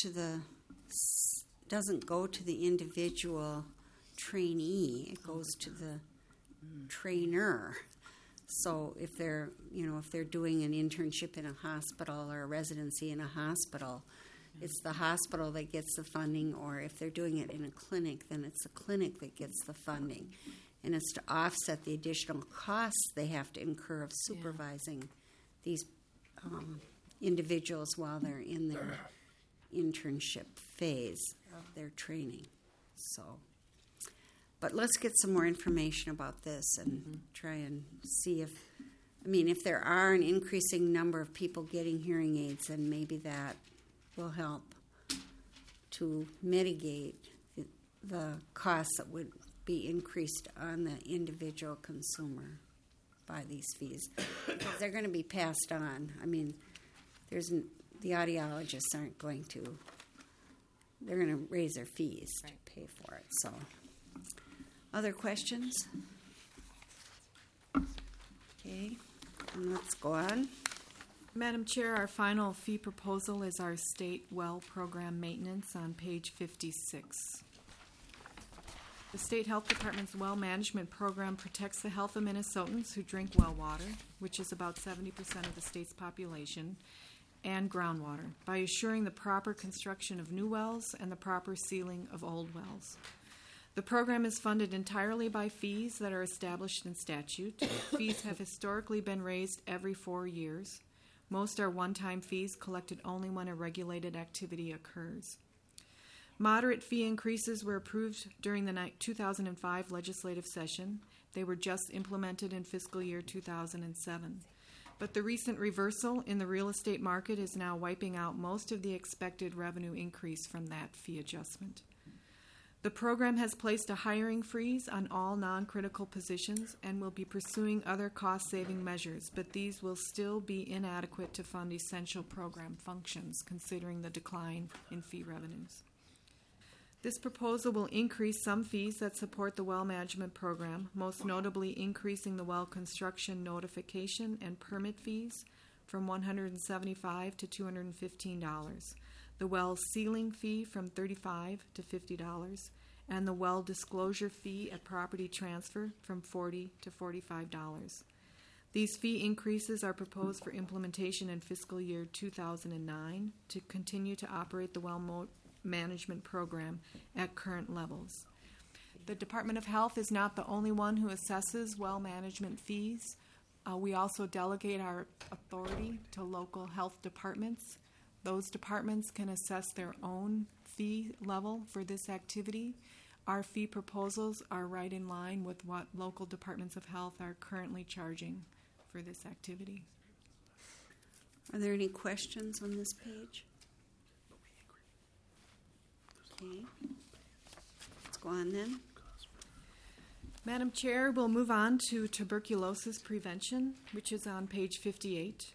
doesn't go to the individual trainee. It goes to the trainer. So if they're doing an internship in a hospital or a residency in a hospital, it's the hospital that gets the funding, or if they're doing it in a clinic, then it's the clinic that gets the funding. And it's to offset the additional costs they have to incur of supervising these individuals while they're in their internship phase of their training. But let's get some more information about this and try and see if there are an increasing number of people getting hearing aids, then maybe that will help to mitigate the costs that would be increased on the individual consumer by these fees, because they're going to be passed on. I mean, the audiologists aren't going to. They're going to raise their fees to pay for it. So, other questions? Okay, and let's go on. Madam Chair, our final fee proposal is our state well program maintenance on page 56. The State Health Department's well management program protects the health of Minnesotans who drink well water, which is about 70% of the state's population, and groundwater by assuring the proper construction of new wells and the proper sealing of old wells. The program is funded entirely by fees that are established in statute. Fees have historically been raised every 4 years. Most are one-time fees collected only when a regulated activity occurs. Moderate fee increases were approved during the 2005 legislative session. They were just implemented in fiscal year 2007. But the recent reversal in the real estate market is now wiping out most of the expected revenue increase from that fee adjustment. The program has placed a hiring freeze on all non-critical positions and will be pursuing other cost-saving measures, but these will still be inadequate to fund essential program functions, considering the decline in fee revenues. This proposal will increase some fees that support the well management program, most notably increasing the well construction notification and permit fees from $175 to $215, the well sealing fee from $35 to $50, and the well disclosure fee at property transfer from $40 to $45. These fee increases are proposed for implementation in fiscal year 2009 to continue to operate the well management program at current levels. The Department of Health is not the only one who assesses well management fees. We also delegate our authority to local health departments. Those departments can assess their own fee level for this activity. Our fee proposals are right in line with what local departments of health are currently charging for this activity. Are there any questions on this page? Okay. Let's go on then. Madam Chair, we'll move on to tuberculosis prevention, which is on page 58.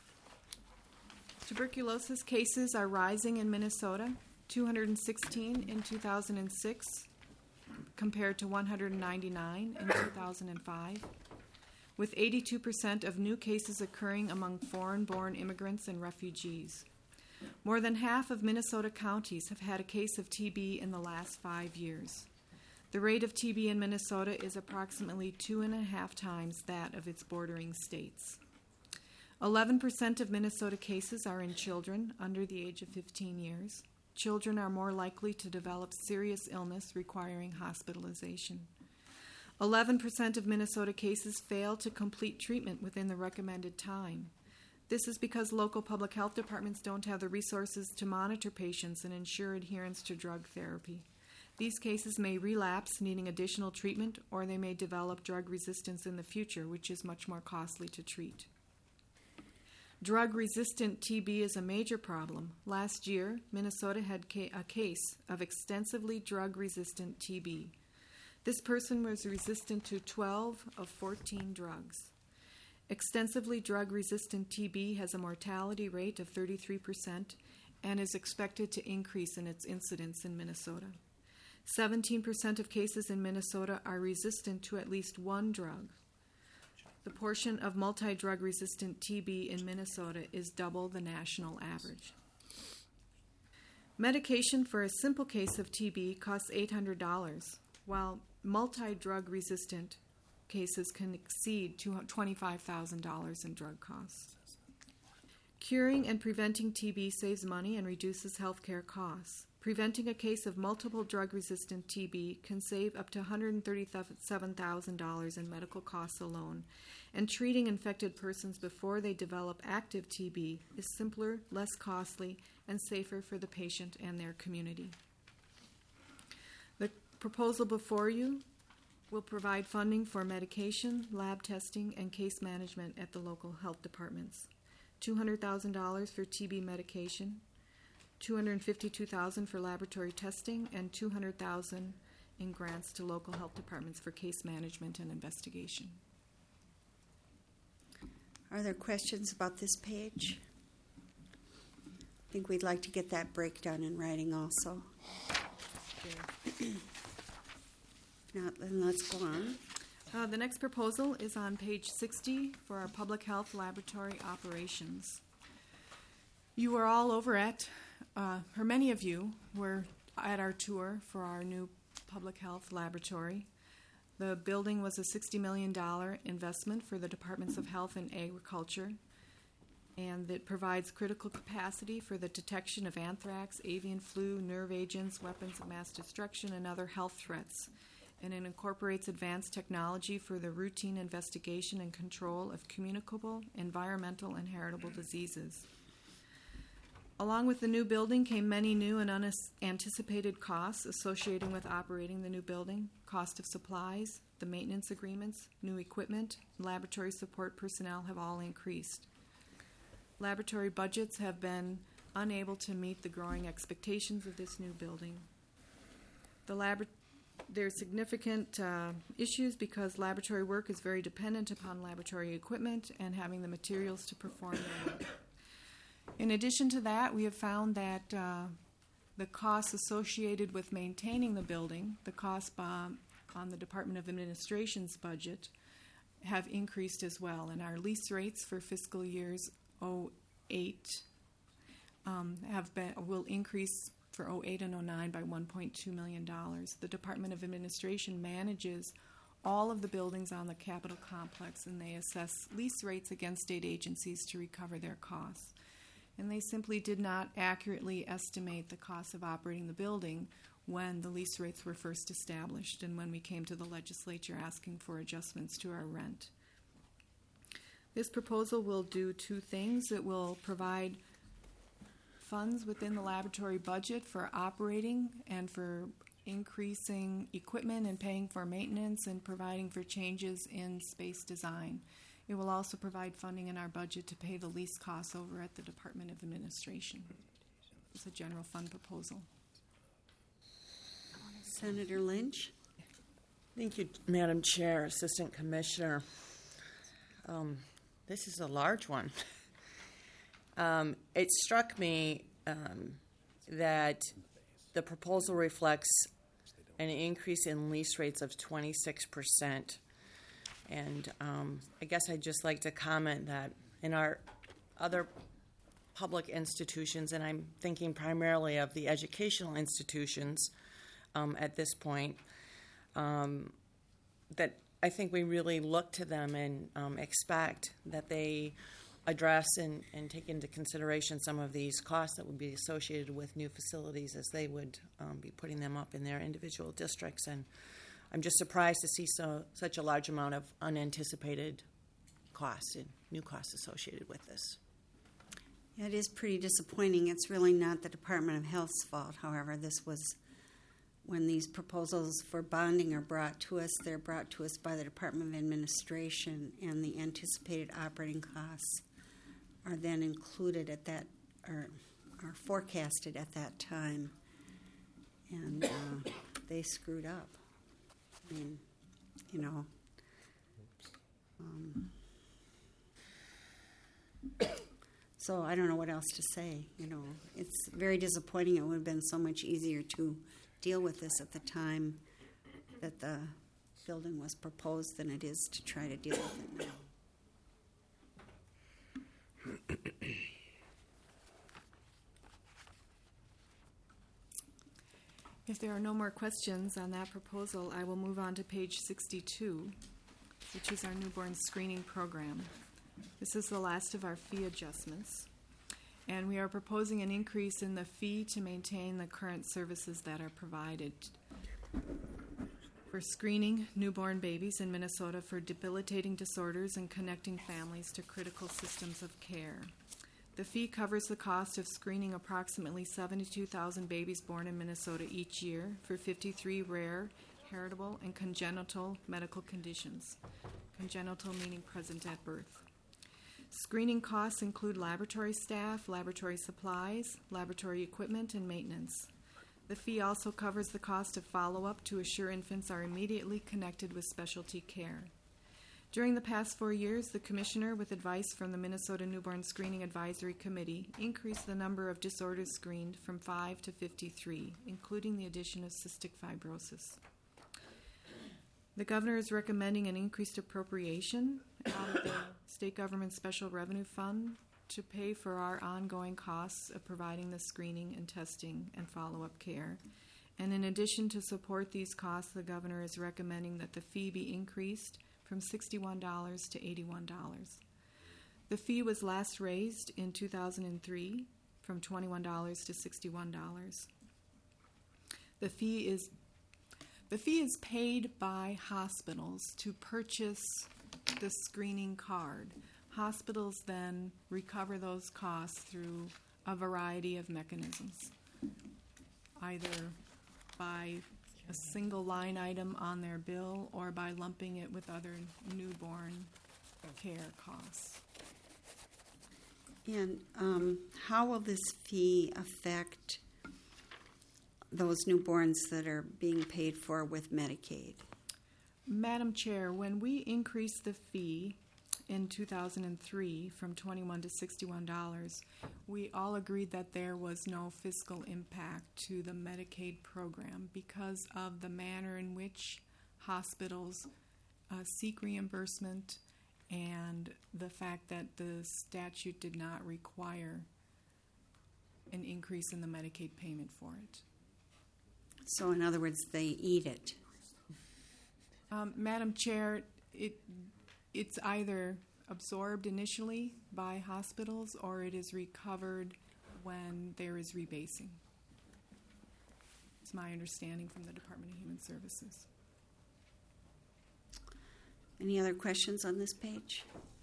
Tuberculosis cases are rising in Minnesota, 216 in 2006 compared to 199 in 2005, with 82% of new cases occurring among foreign-born immigrants and refugees. More than half of Minnesota counties have had a case of TB in the last 5 years. The rate of TB in Minnesota is approximately 2.5 times that of its bordering states. 11% of Minnesota cases are in children under the age of 15 years. Children are more likely to develop serious illness requiring hospitalization. 11% of Minnesota cases fail to complete treatment within the recommended time. This is because local public health departments don't have the resources to monitor patients and ensure adherence to drug therapy. These cases may relapse, needing additional treatment, or they may develop drug resistance in the future, which is much more costly to treat. Drug-resistant TB is a major problem. Last year, Minnesota had a case of extensively drug-resistant TB. This person was resistant to 12 of 14 drugs. Extensively drug-resistant TB has a mortality rate of 33% and is expected to increase in its incidence in Minnesota. 17% of cases in Minnesota are resistant to at least one drug. The portion of multi-drug resistant TB in Minnesota is double the national average. Medication for a simple case of TB costs $800, while multi-drug resistant cases can exceed $25,000 in drug costs. Curing and preventing TB saves money and reduces healthcare costs. Preventing a case of multiple drug-resistant TB can save up to $137,000 in medical costs alone, and treating infected persons before they develop active TB is simpler, less costly, and safer for the patient and their community. The proposal before you will provide funding for medication, lab testing, and case management at the local health departments. $200,000 for TB medication, $252,000 for laboratory testing, and $200,000 in grants to local health departments for case management and investigation. Are there questions about this page? I think we'd like to get that breakdown in writing also. Now, then let's go on. The next proposal is on page 60 for our public health laboratory operations. You were all over at, or many of you were at our tour for our new public health laboratory. The building was a $60 million investment for the Departments of Health and Agriculture, and that provides critical capacity for the detection of anthrax, avian flu, nerve agents, weapons of mass destruction, and other health threats. And it incorporates advanced technology for the routine investigation and control of communicable, environmental, and heritable diseases. Along with the new building came many new and unanticipated costs associated with operating the new building: cost of supplies, the maintenance agreements, new equipment, laboratory support personnel have all increased. Laboratory budgets have been unable to meet the growing expectations of this new building. There are significant issues because laboratory work is very dependent upon laboratory equipment and having the materials to perform their work. In addition to that, we have found that the costs associated with maintaining the building, the cost on the Department of Administration's budget, have increased as well. And our lease rates for fiscal years 08 will increase for 08 and 09 by $1.2 million. The Department of Administration manages all of the buildings on the Capitol complex, and they assess lease rates against state agencies to recover their costs. And they simply did not accurately estimate the cost of operating the building when the lease rates were first established and when we came to the legislature asking for adjustments to our rent. This proposal will do two things. It will provide funds within the laboratory budget for operating and for increasing equipment and paying for maintenance and providing for changes in space design. It will also provide funding in our budget to pay the lease costs over at the Department of Administration. It's a general fund proposal. Senator Lynch? Thank you, Madam Chair, Assistant Commissioner. This is a large one. It struck me that the proposal reflects an increase in lease rates of 26%. And I guess I'd just like to comment that in our other public institutions, and I'm thinking primarily of the educational institutions at this point, that I think we really look to them and expect that they address and take into consideration some of these costs that would be associated with new facilities as they would be putting them up in their individual districts. And I'm just surprised to see such a large amount of unanticipated costs and new costs associated with this. It is pretty disappointing. It's really not the Department of Health's fault. However, this was when these proposals for bonding are brought to us, they're brought to us by the Department of Administration, and the anticipated operating costs are then included at that, or are forecasted at that time. And they screwed up. I mean, you know. So I don't know what else to say. You know, it's very disappointing. It would have been so much easier to deal with this at the time that the building was proposed than it is to try to deal with it now. If there are no more questions on that proposal, I will move on to page 62, which is our newborn screening program. This is the last of our fee adjustments, and we are proposing an increase in the fee to maintain the current services that are provided for screening newborn babies in Minnesota for debilitating disorders and connecting families to critical systems of care. The fee covers the cost of screening approximately 72,000 babies born in Minnesota each year for 53 rare, heritable, and congenital medical conditions. Congenital meaning present at birth. Screening costs include laboratory staff, laboratory supplies, laboratory equipment, and maintenance. The fee also covers the cost of follow-up to assure infants are immediately connected with specialty care. During the past 4 years, the Commissioner, with advice from the Minnesota Newborn Screening Advisory Committee, increased the number of disorders screened from 5 to 53, including the addition of cystic fibrosis. The Governor is recommending an increased appropriation out of the State Government Special Revenue Fund to pay for our ongoing costs of providing the screening and testing and follow-up care. And in addition to support these costs, the Governor is recommending that the fee be increased from $61 to $81. The fee was last raised in 2003 from $21 to $61. The fee is paid by hospitals to purchase the screening card. Hospitals then recover those costs through a variety of mechanisms, either by a single line item on their bill or by lumping it with other newborn care costs. And how will this fee affect those newborns that are being paid for with Medicaid? Madam Chair, when we increased the fee in 2003 from $21 to $61, we all agreed that there was no fiscal impact to the Medicaid program because of the manner in which hospitals seek reimbursement and the fact that the statute did not require an increase in the Medicaid payment for it. So in other words, they eat it. Madam Chair, it's either absorbed initially by hospitals or it is recovered when there is rebasing. It's my understanding from the Department of Human Services. Any other questions on this page?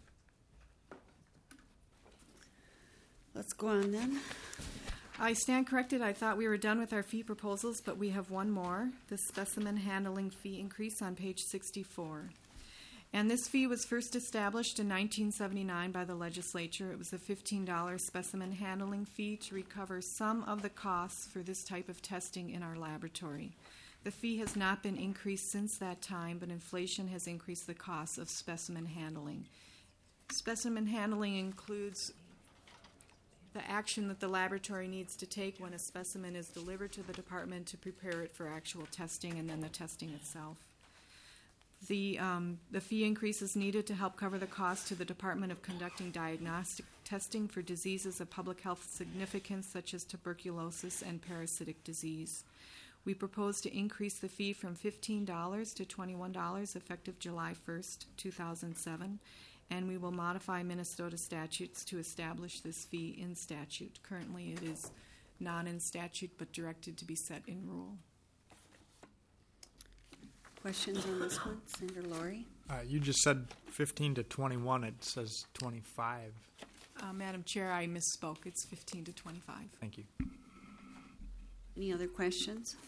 Let's go on then. I stand corrected. I thought we were done with our fee proposals, but we have one more, the specimen handling fee increase on page 64. And this fee was first established in 1979 by the legislature. It was a $15 specimen handling fee to recover some of the costs for this type of testing in our laboratory. The fee has not been increased since that time, but inflation has increased the cost of specimen handling. Specimen handling includes the action that the laboratory needs to take when a specimen is delivered to the department to prepare it for actual testing and then the testing itself. The fee increase is needed to help cover the cost to the department of conducting diagnostic testing for diseases of public health significance such as tuberculosis and parasitic disease. We propose to increase the fee from $15 to $21 effective July 1st, 2007. And we will modify Minnesota statutes to establish this fee in statute. Currently, it is not in statute, but directed to be set in rule. Questions on this one? Senator Laurie? You just said 15 to 21. It says 25. Madam Chair, I misspoke. It's 15 to 25. Thank you. Any other questions?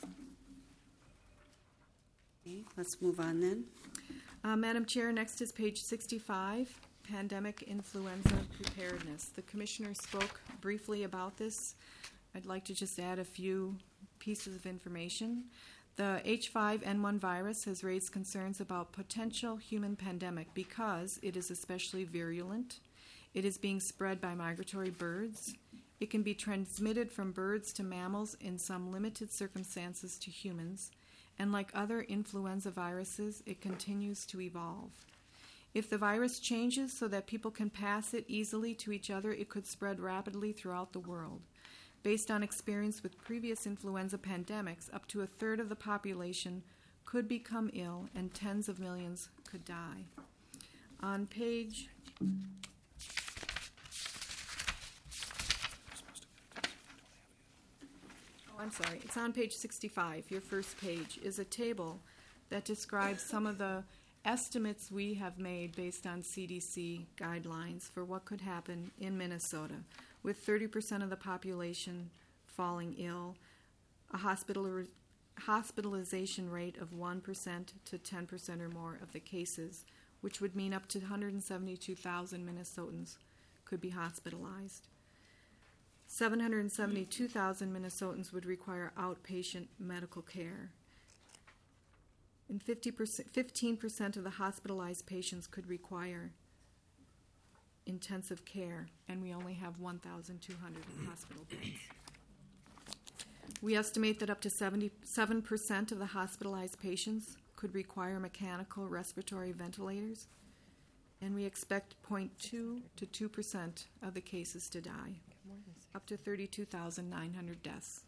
Okay, let's move on then. Madam Chair, next is page 65, Pandemic Influenza Preparedness. The Commissioner spoke briefly about this. I'd like to just add a few pieces of information. The H5N1 virus has raised concerns about potential human pandemic because it is especially virulent. It is being spread by migratory birds. It can be transmitted from birds to mammals in some limited circumstances to humans. And like other influenza viruses, it continues to evolve. If the virus changes so that people can pass it easily to each other, it could spread rapidly throughout the world. Based on experience with previous influenza pandemics, up to a third of the population could become ill and tens of millions could die. On page... I'm sorry, it's on page 65. Your first page is a table that describes some of the estimates we have made based on CDC guidelines for what could happen in Minnesota, with 30% of the population falling ill, a hospitalization rate of 1% to 10% or more of the cases, which would mean up to 172,000 Minnesotans could be hospitalized. 772,000 Minnesotans would require outpatient medical care. And 15% of the hospitalized patients could require intensive care, and we only have 1,200 hospital beds. We estimate that up to 77% of the hospitalized patients could require mechanical respiratory ventilators, and we expect 0.2 to 2% of the cases to die, up to 32,900 deaths.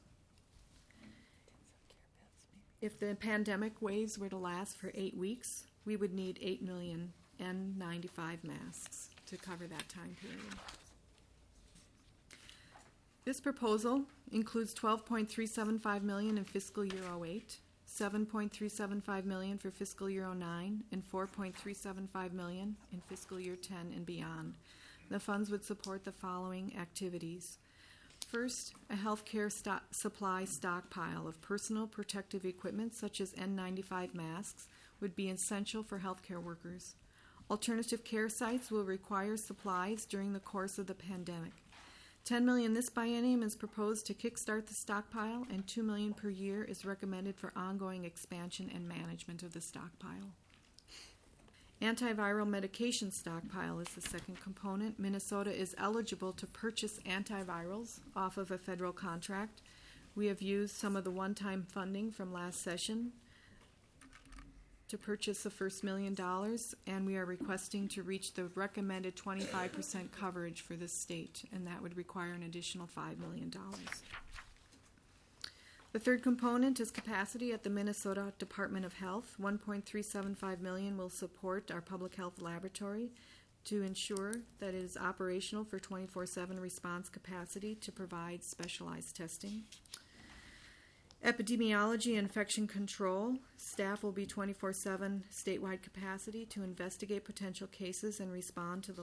If the pandemic waves were to last for 8 weeks, we would need 8 million N95 masks to cover that time period. This proposal includes $12.375 million in fiscal year 08, $7.375 million for fiscal year 09, and $4.375 million in fiscal year 10 and beyond. The funds would support the following activities. First, a healthcare supply stockpile of personal protective equipment such as N95 masks would be essential for healthcare workers. Alternative care sites will require supplies during the course of the pandemic. $10 million this biennium is proposed to kickstart the stockpile, and $2 million per year is recommended for ongoing expansion and management of the stockpile. Antiviral medication stockpile is the second component. Minnesota is eligible to purchase antivirals off of a federal contract. We have used some of the one-time funding from last session to purchase the first $1 million, and we are requesting to reach the recommended 25% coverage for this state, and that would require an additional $5 million. The third component is capacity at the Minnesota Department of Health. $1.375 million will support our public health laboratory to ensure that it is operational for 24/7 response capacity to provide specialized testing. Epidemiology and infection control staff will be 24/7 statewide capacity to investigate potential cases and respond to the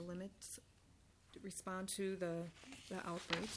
outbreak.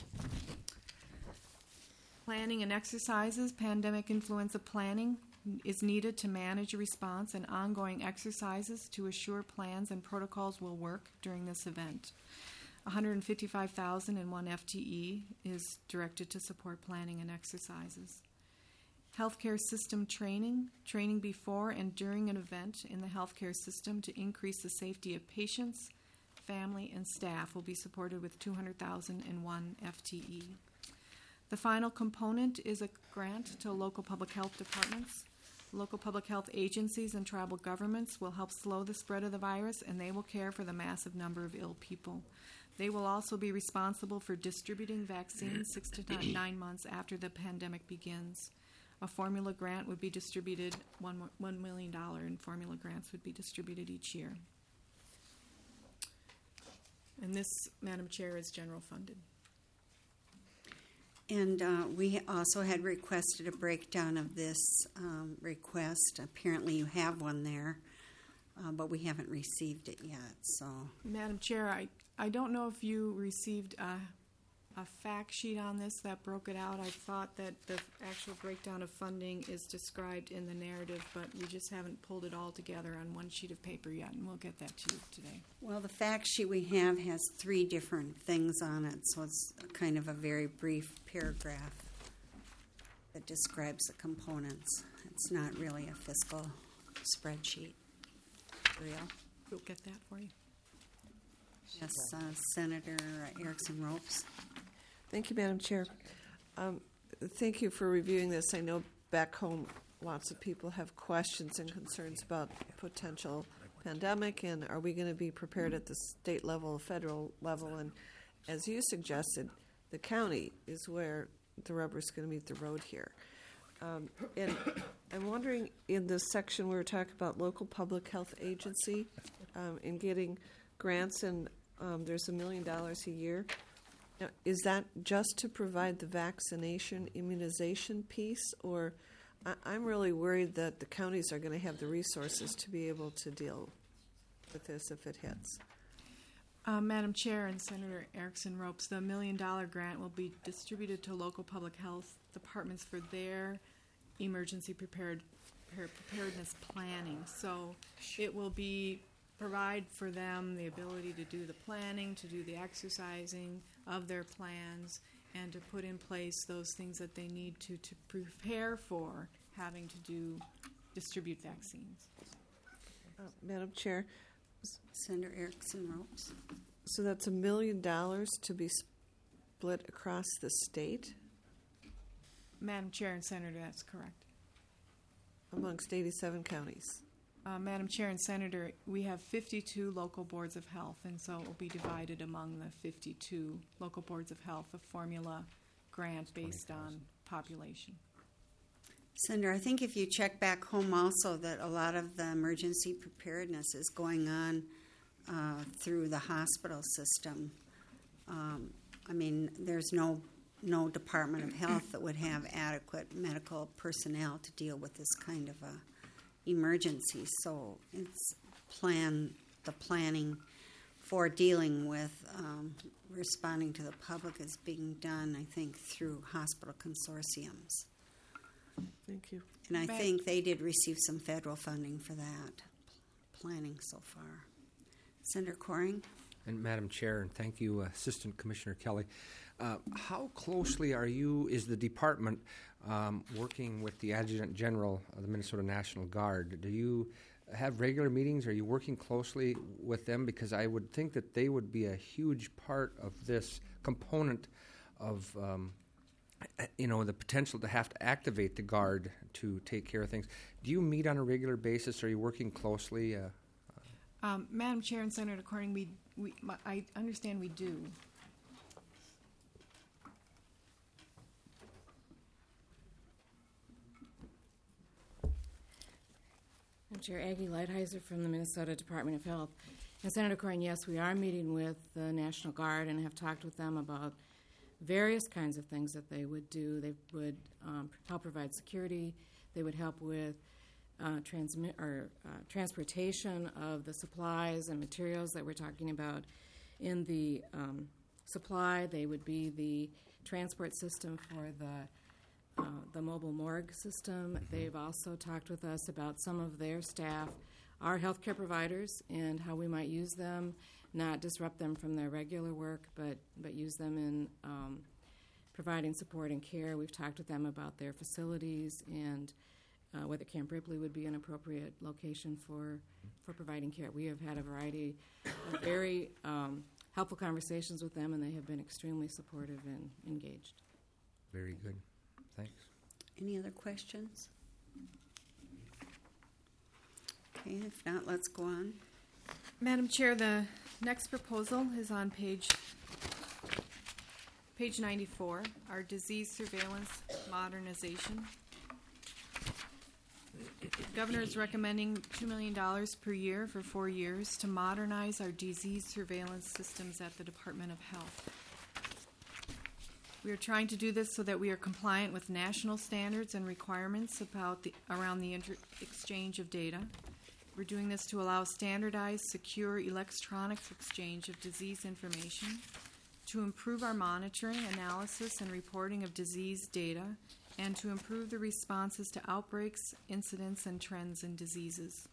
Planning and exercises, pandemic influenza planning is needed to manage a response, and ongoing exercises to assure plans and protocols will work during this event. $155,001 FTE is directed to support planning and exercises. Healthcare system training before and during an event in the healthcare system to increase the safety of patients, family, and staff will be supported with $200,001 FTE. The final component is a grant to local public health departments. Local public health agencies and tribal governments will help slow the spread of the virus, and they will care for the massive number of ill people. They will also be responsible for distributing vaccines 6 to 9 months after the pandemic begins. A formula grant would be distributed, $1 million in formula grants would be distributed each year. And this, Madam Chair, is general funded. And we also had requested a breakdown of this request. Apparently you have one there, but we haven't received it yet. So, Madam Chair, I don't know if you received a fact sheet on this that broke it out. I thought that the actual breakdown of funding is described in the narrative, but we just haven't pulled it all together on one sheet of paper yet, and we'll get that to you today. well, the fact sheet we have has 3 different things on it, so it's kind of a very brief paragraph that describes the components. It's not really a fiscal spreadsheet. Real. We'll get that for you. Yes, Senator Erickson Ropes. Thank you, Madam Chair. Thank you for reviewing this. I know back home lots of people have questions and concerns about potential pandemic, and are we going to be prepared at the state level, federal level? And as you suggested, the county is where the rubber is going to meet the road here. And I'm wondering, in the section where we're talking about local public health agency and getting grants, and there's $1 million a year. Now, is that just to provide the vaccination immunization piece, or I'm really worried that the counties are going to have the resources to be able to deal with this if it hits? Madam Chair and Senator Erickson Ropes, the $1 million grant will be distributed to local public health departments for their emergency preparedness planning. So it will provide for them the ability to do the planning, to do the exercising of their plans, and to put in place those things that they need to prepare for having to distribute vaccines. Madam Chair, Senator Erickson Ropes. so that's $1 million to be split across the state Madam Chair and Senator, that's correct. amongst 87 counties. Madam Chair and Senator, we have 52 local boards of health, and so it will be divided among the 52 local boards of health, a formula grant based on population. Senator, I think if you check back home also that a lot of the emergency preparedness is going on through the hospital system. I mean, there's no Department of Health that would have adequate medical personnel to deal with this kind of a emergency. So it's the planning for dealing with responding to the public is being done, I think, through hospital consortiums. Thank you. And I think they did receive some federal funding for that planning so far. Senator Coring? And Madam Chair, and thank you, Assistant Commissioner Kelly. How closely is the department working with the Adjutant General of the Minnesota National Guard? Do you have regular meetings? Are you working closely with them? Because I would think that they would be a huge part of this component of the potential to have to activate the Guard to take care of things. Do you meet on a regular basis? Are you working closely? Madam Chair and Senator Corning, I understand we do. Madam Chair, Aggie Lighthizer from the Minnesota Department of Health. And Senator Corning, yes, we are meeting with the National Guard and have talked with them about various kinds of things that they would do. They would help provide security. They would help with transportation of the supplies and materials that we're talking about in the supply. They would be the transport system for the mobile morgue system. They've also talked with us about some of their staff, our healthcare providers, and how we might use them, not disrupt them from their regular work, but use them in providing support and care. We've talked with them about their facilities and whether Camp Ripley would be an appropriate location for providing care. We have had a variety of very helpful conversations with them, and they have been extremely supportive and engaged. Very good. Thanks. Any other questions? Okay, if not, let's go on. Madam Chair, the next proposal is on page 94, our disease surveillance modernization. The Governor is recommending $2 million per year for 4 years to modernize our disease surveillance systems at the Department of Health. We are trying to do this so that we are compliant with national standards and requirements around the exchange of data. We're doing this to allow standardized, secure electronic exchange of disease information, to improve our monitoring, analysis, and reporting of disease data, and to improve the responses to outbreaks, incidents, and trends in diseases.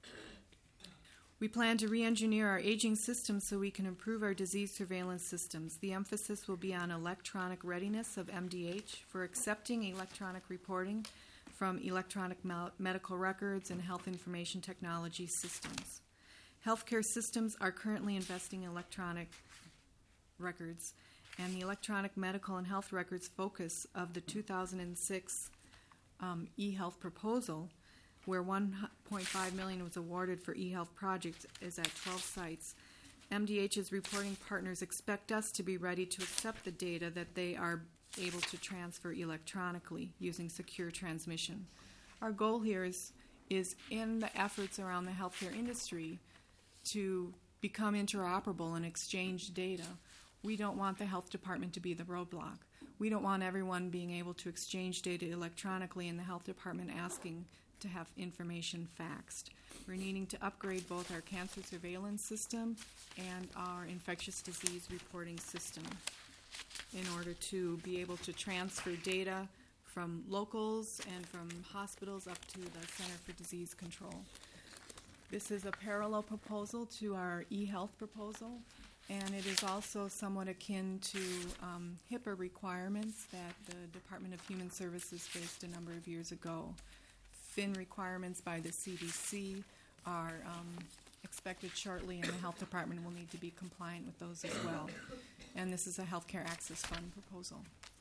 We plan to re-engineer our aging systems so we can improve our disease surveillance systems. The emphasis will be on electronic readiness of MDH for accepting electronic reporting from electronic medical records and health information technology systems. Healthcare systems are currently investing in electronic records, and the electronic medical and health records focus of the 2006 eHealth proposal, where $1.5 million was awarded for eHealth projects, is at 12 sites. MDH's reporting partners expect us to be ready to accept the data that they are able to transfer electronically using secure transmission. Our goal here is in the efforts around the healthcare industry to become interoperable and exchange data. We don't want the health department to be the roadblock. We don't want everyone being able to exchange data electronically and the health department asking to have information faxed. We're needing to upgrade both our cancer surveillance system and our infectious disease reporting system in order to be able to transfer data from locals and from hospitals up to the Center for Disease Control. This is a parallel proposal to our eHealth proposal, and it is also somewhat akin to HIPAA requirements that the Department of Human Services faced a number of years ago. FIN requirements by the CDC are expected shortly, and the health department will need to be compliant with those as well. And this is a healthcare access fund proposal.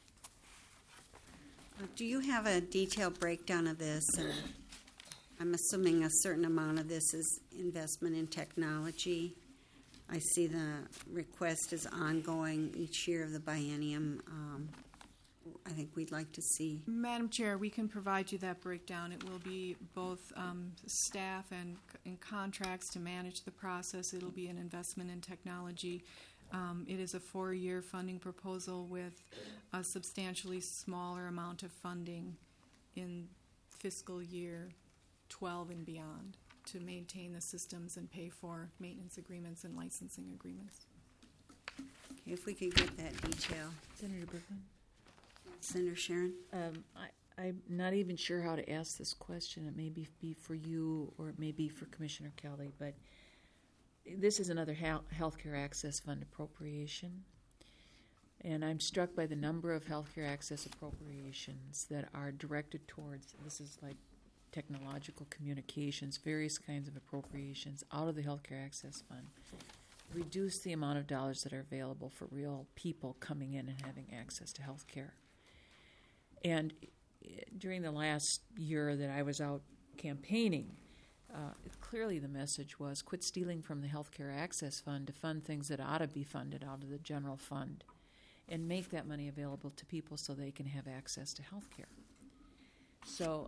Do you have a detailed breakdown of this? And I'm assuming a certain amount of this is investment in technology. I see the request is ongoing each year of the biennium. I think we'd like to see. Madam Chair, we can provide you that breakdown. It will be both staff and contracts to manage the process. It'll be an investment in technology. It is a 4-year funding proposal with a substantially smaller amount of funding in fiscal year 12 and beyond to maintain the systems and pay for maintenance agreements and licensing agreements. Okay, if we could get that detail. Senator Bergman? Senator Sharon? I'm not even sure how to ask this question. It may be for you or it may be for Commissioner Kelly, but this is another healthcare access fund appropriation. And I'm struck by the number of healthcare access appropriations that are directed towards, this is like technological communications, various kinds of appropriations out of the healthcare access fund. Reduce the amount of dollars that are available for real people coming in and having access to health care. And during the last year that I was out campaigning, clearly the message was quit stealing from the healthcare access fund to fund things that ought to be funded out of the general fund and make that money available to people so they can have access to health care. So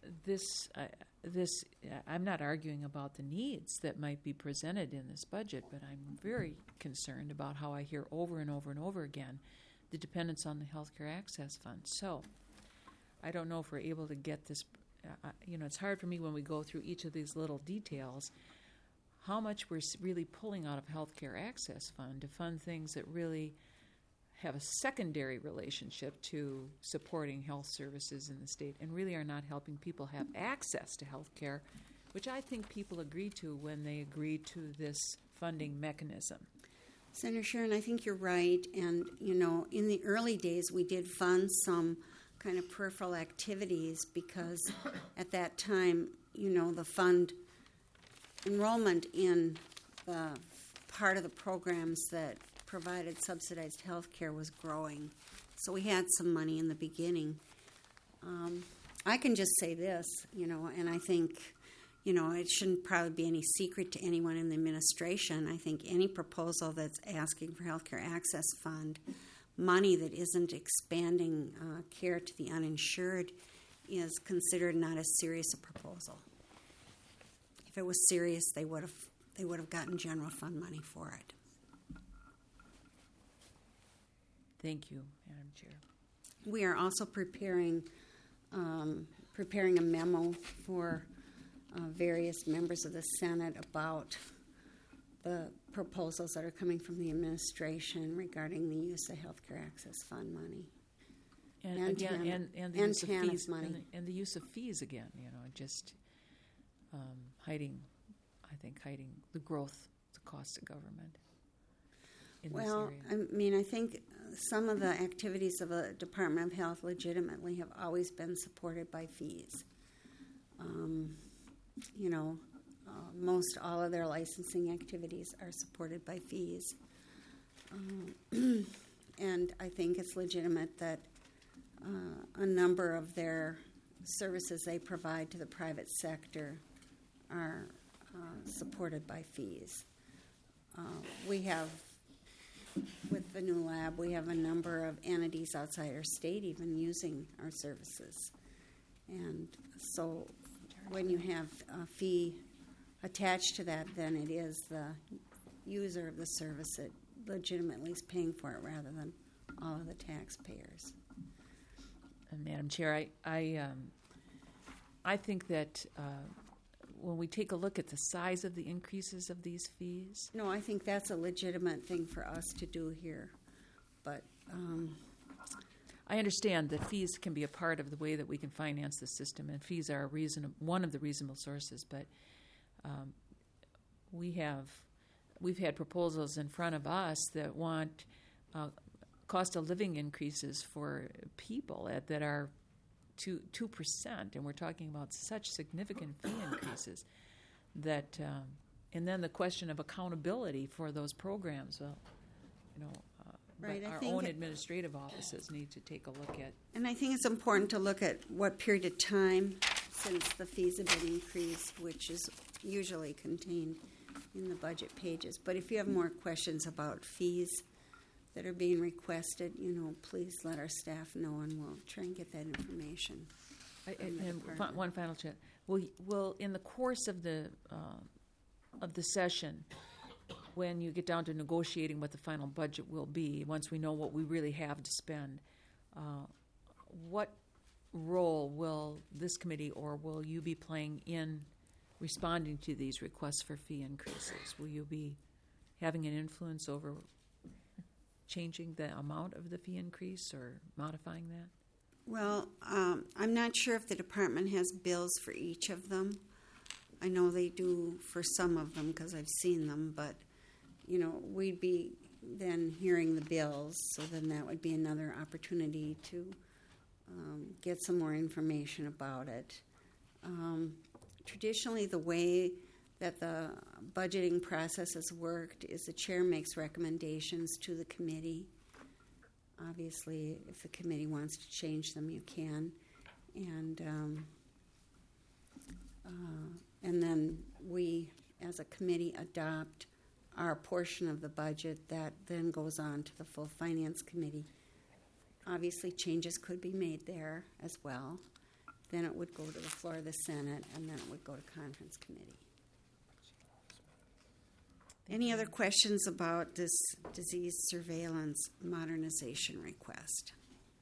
I'm not arguing about the needs that might be presented in this budget, but I'm very concerned about how I hear over and over and over again the dependence on the healthcare access fund. So I don't know if we're able to get this. It's hard for me when we go through each of these little details how much we're really pulling out of healthcare access fund to fund things that really have a secondary relationship to supporting health services in the state and really are not helping people have access to health care, which I think people agree to when they agree to this funding mechanism. Senator Sharon, I think you're right. And, in the early days, we did fund some kind of peripheral activities because at that time, the fund enrollment in the part of the programs that provided subsidized health care was growing. So we had some money in the beginning. I can just say this, and I think, it shouldn't probably be any secret to anyone in the administration. I think any proposal that's asking for healthcare access fund money that isn't expanding care to the uninsured is considered not as serious a proposal. If it was serious, they would have gotten general fund money for it. Thank you, Madam Chair. We are also preparing a memo for various members of the Senate about the proposals that are coming from the administration regarding the use of healthcare access fund money. And the use of fees money. And the use of fees again, just hiding the growth, the cost of government in this area. I think some of the activities of the Department of Health legitimately have always been supported by fees. Most all of their licensing activities are supported by fees. And I think it's legitimate that a number of their services they provide to the private sector are supported by fees. We have, with the new lab, we have a number of entities outside our state even using our services. And so when you have a fee attached to that, then it is the user of the service that legitimately is paying for it rather than all of the taxpayers. Madam Chair, I think that when we take a look at the size of the increases of these fees. No, I think that's a legitimate thing for us to do here. But I understand that fees can be a part of the way that we can finance the system, and fees are one of the reasonable sources. But we've had proposals in front of us that want cost of living increases for people that are 2%, and we're talking about such significant fee increases that, and then the question of accountability for those programs. Well, right, our own administrative offices need to take a look at. And I think it's important to look at what period of time since the fees have been increased, which is usually contained in the budget pages. But if you have more questions about fees, that are being requested, please let our staff know, and we'll try and get that information. One final chat. Will in the course of the session, when you get down to negotiating what the final budget will be, once we know what we really have to spend, what role will this committee or will you be playing in responding to these requests for fee increases? Will you be having an influence over changing the amount of the fee increase or modifying that? Well, I'm not sure if the department has bills for each of them. I know they do for some of them because I've seen them, but, we'd be then hearing the bills, so then that would be another opportunity to get some more information about it. Traditionally, the way that the budgeting process has worked is the chair makes recommendations to the committee. Obviously, if the committee wants to change them, you can. And then we, as a committee, adopt our portion of the budget that then goes on to the full finance committee. Obviously, changes could be made there as well. Then it would go to the floor of the Senate, and then it would go to conference committee. Any other questions about this disease surveillance modernization request?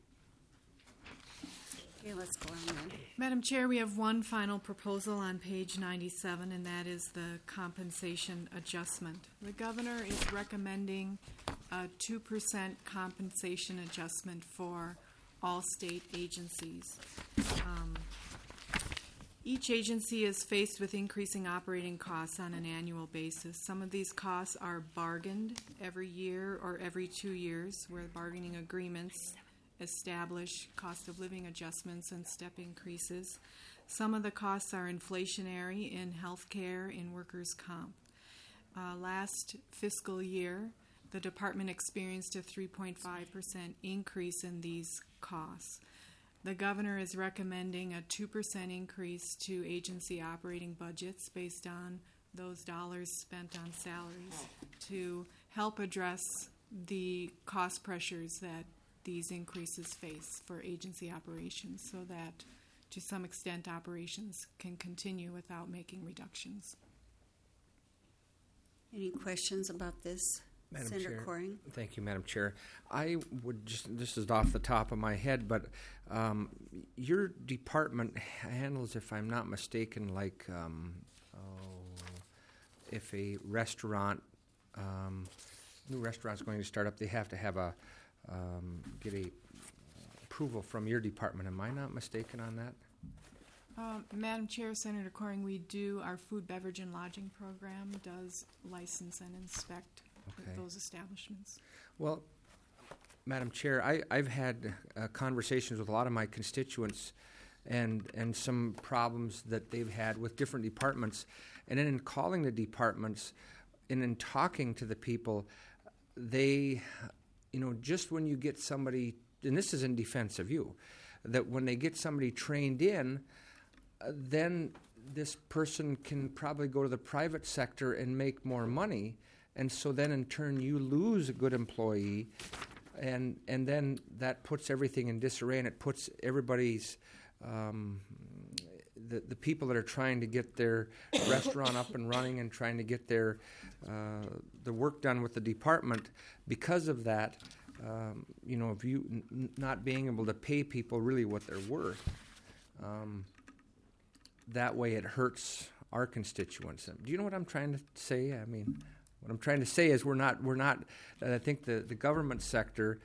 Okay, let's go on then. Madam Chair, we have one final proposal on page 97, and that is the compensation adjustment. The governor is recommending a 2% compensation adjustment for all state agencies. Each agency is faced with increasing operating costs on an annual basis. Some of these costs are bargained every year or every 2 years, where bargaining agreements establish cost of living adjustments and step increases. Some of the costs are inflationary in healthcare, in workers' comp. Last fiscal year, the department experienced a 3.5% increase in these costs. The governor is recommending a 2% increase to agency operating budgets based on those dollars spent on salaries to help address the cost pressures that these increases face for agency operations, so that to some extent operations can continue without making reductions. Any questions about this? Madam Senator Chair. Coring? Thank you, Madam Chair. I would this is off the top of my head, but your department handles, if I'm not mistaken, like if a restaurant, new restaurant's going to start up, they have to have get a approval from your department. Am I not mistaken on that? Madam Chair, Senator Coring, we do, our food, beverage, and lodging program does license and inspect those establishments. Well, Madam Chair, I've had conversations with a lot of my constituents and some problems that they've had with different departments. And then in calling the departments and in talking to the people, they, just when you get somebody, and this is in defense of you, that when they get somebody trained in, then this person can probably go to the private sector and make more money. And so then in turn you lose a good employee, and then that puts everything in disarray, and it puts everybody's the people that are trying to get their restaurant up and running and trying to get their the work done with the department. Because of that, if you not being able to pay people really what they're worth, that way it hurts our constituents. Do you know what I'm trying to say? I mean, what I'm trying to say is we're not. I think the government sector,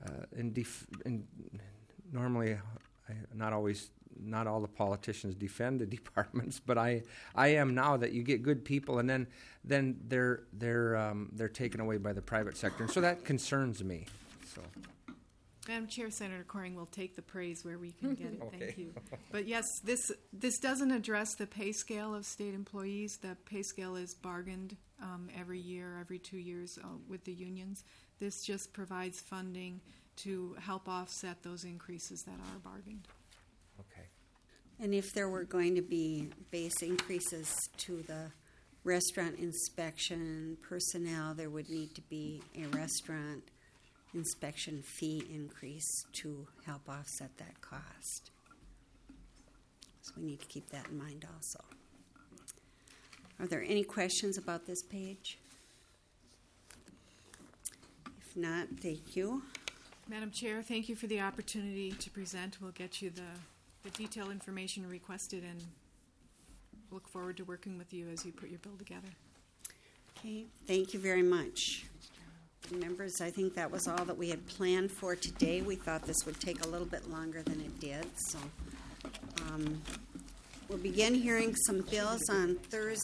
normally, not all the politicians defend the departments, but I am now, that you get good people and then they're taken away by the private sector, and so that concerns me. So. Madam Chair, Senator Coring will take the praise where we can get it. Okay. Thank you. But yes, this doesn't address the pay scale of state employees. The pay scale is bargained every year, every 2 years with the unions. This just provides funding to help offset those increases that are bargained. Okay. And if there were going to be base increases to the restaurant inspection personnel, there would need to be a restaurant inspection fee increase to help offset that cost. So we need to keep that in mind also. Are there any questions about this page? If not, thank you. Madam Chair, thank you for the opportunity to present. We'll get you the detailed information requested and look forward to working with you as you put your bill together. Okay, thank you very much. Members, I think that was all that we had planned for today. We thought this would take a little bit longer than it did, so we'll begin hearing some bills on Thursday.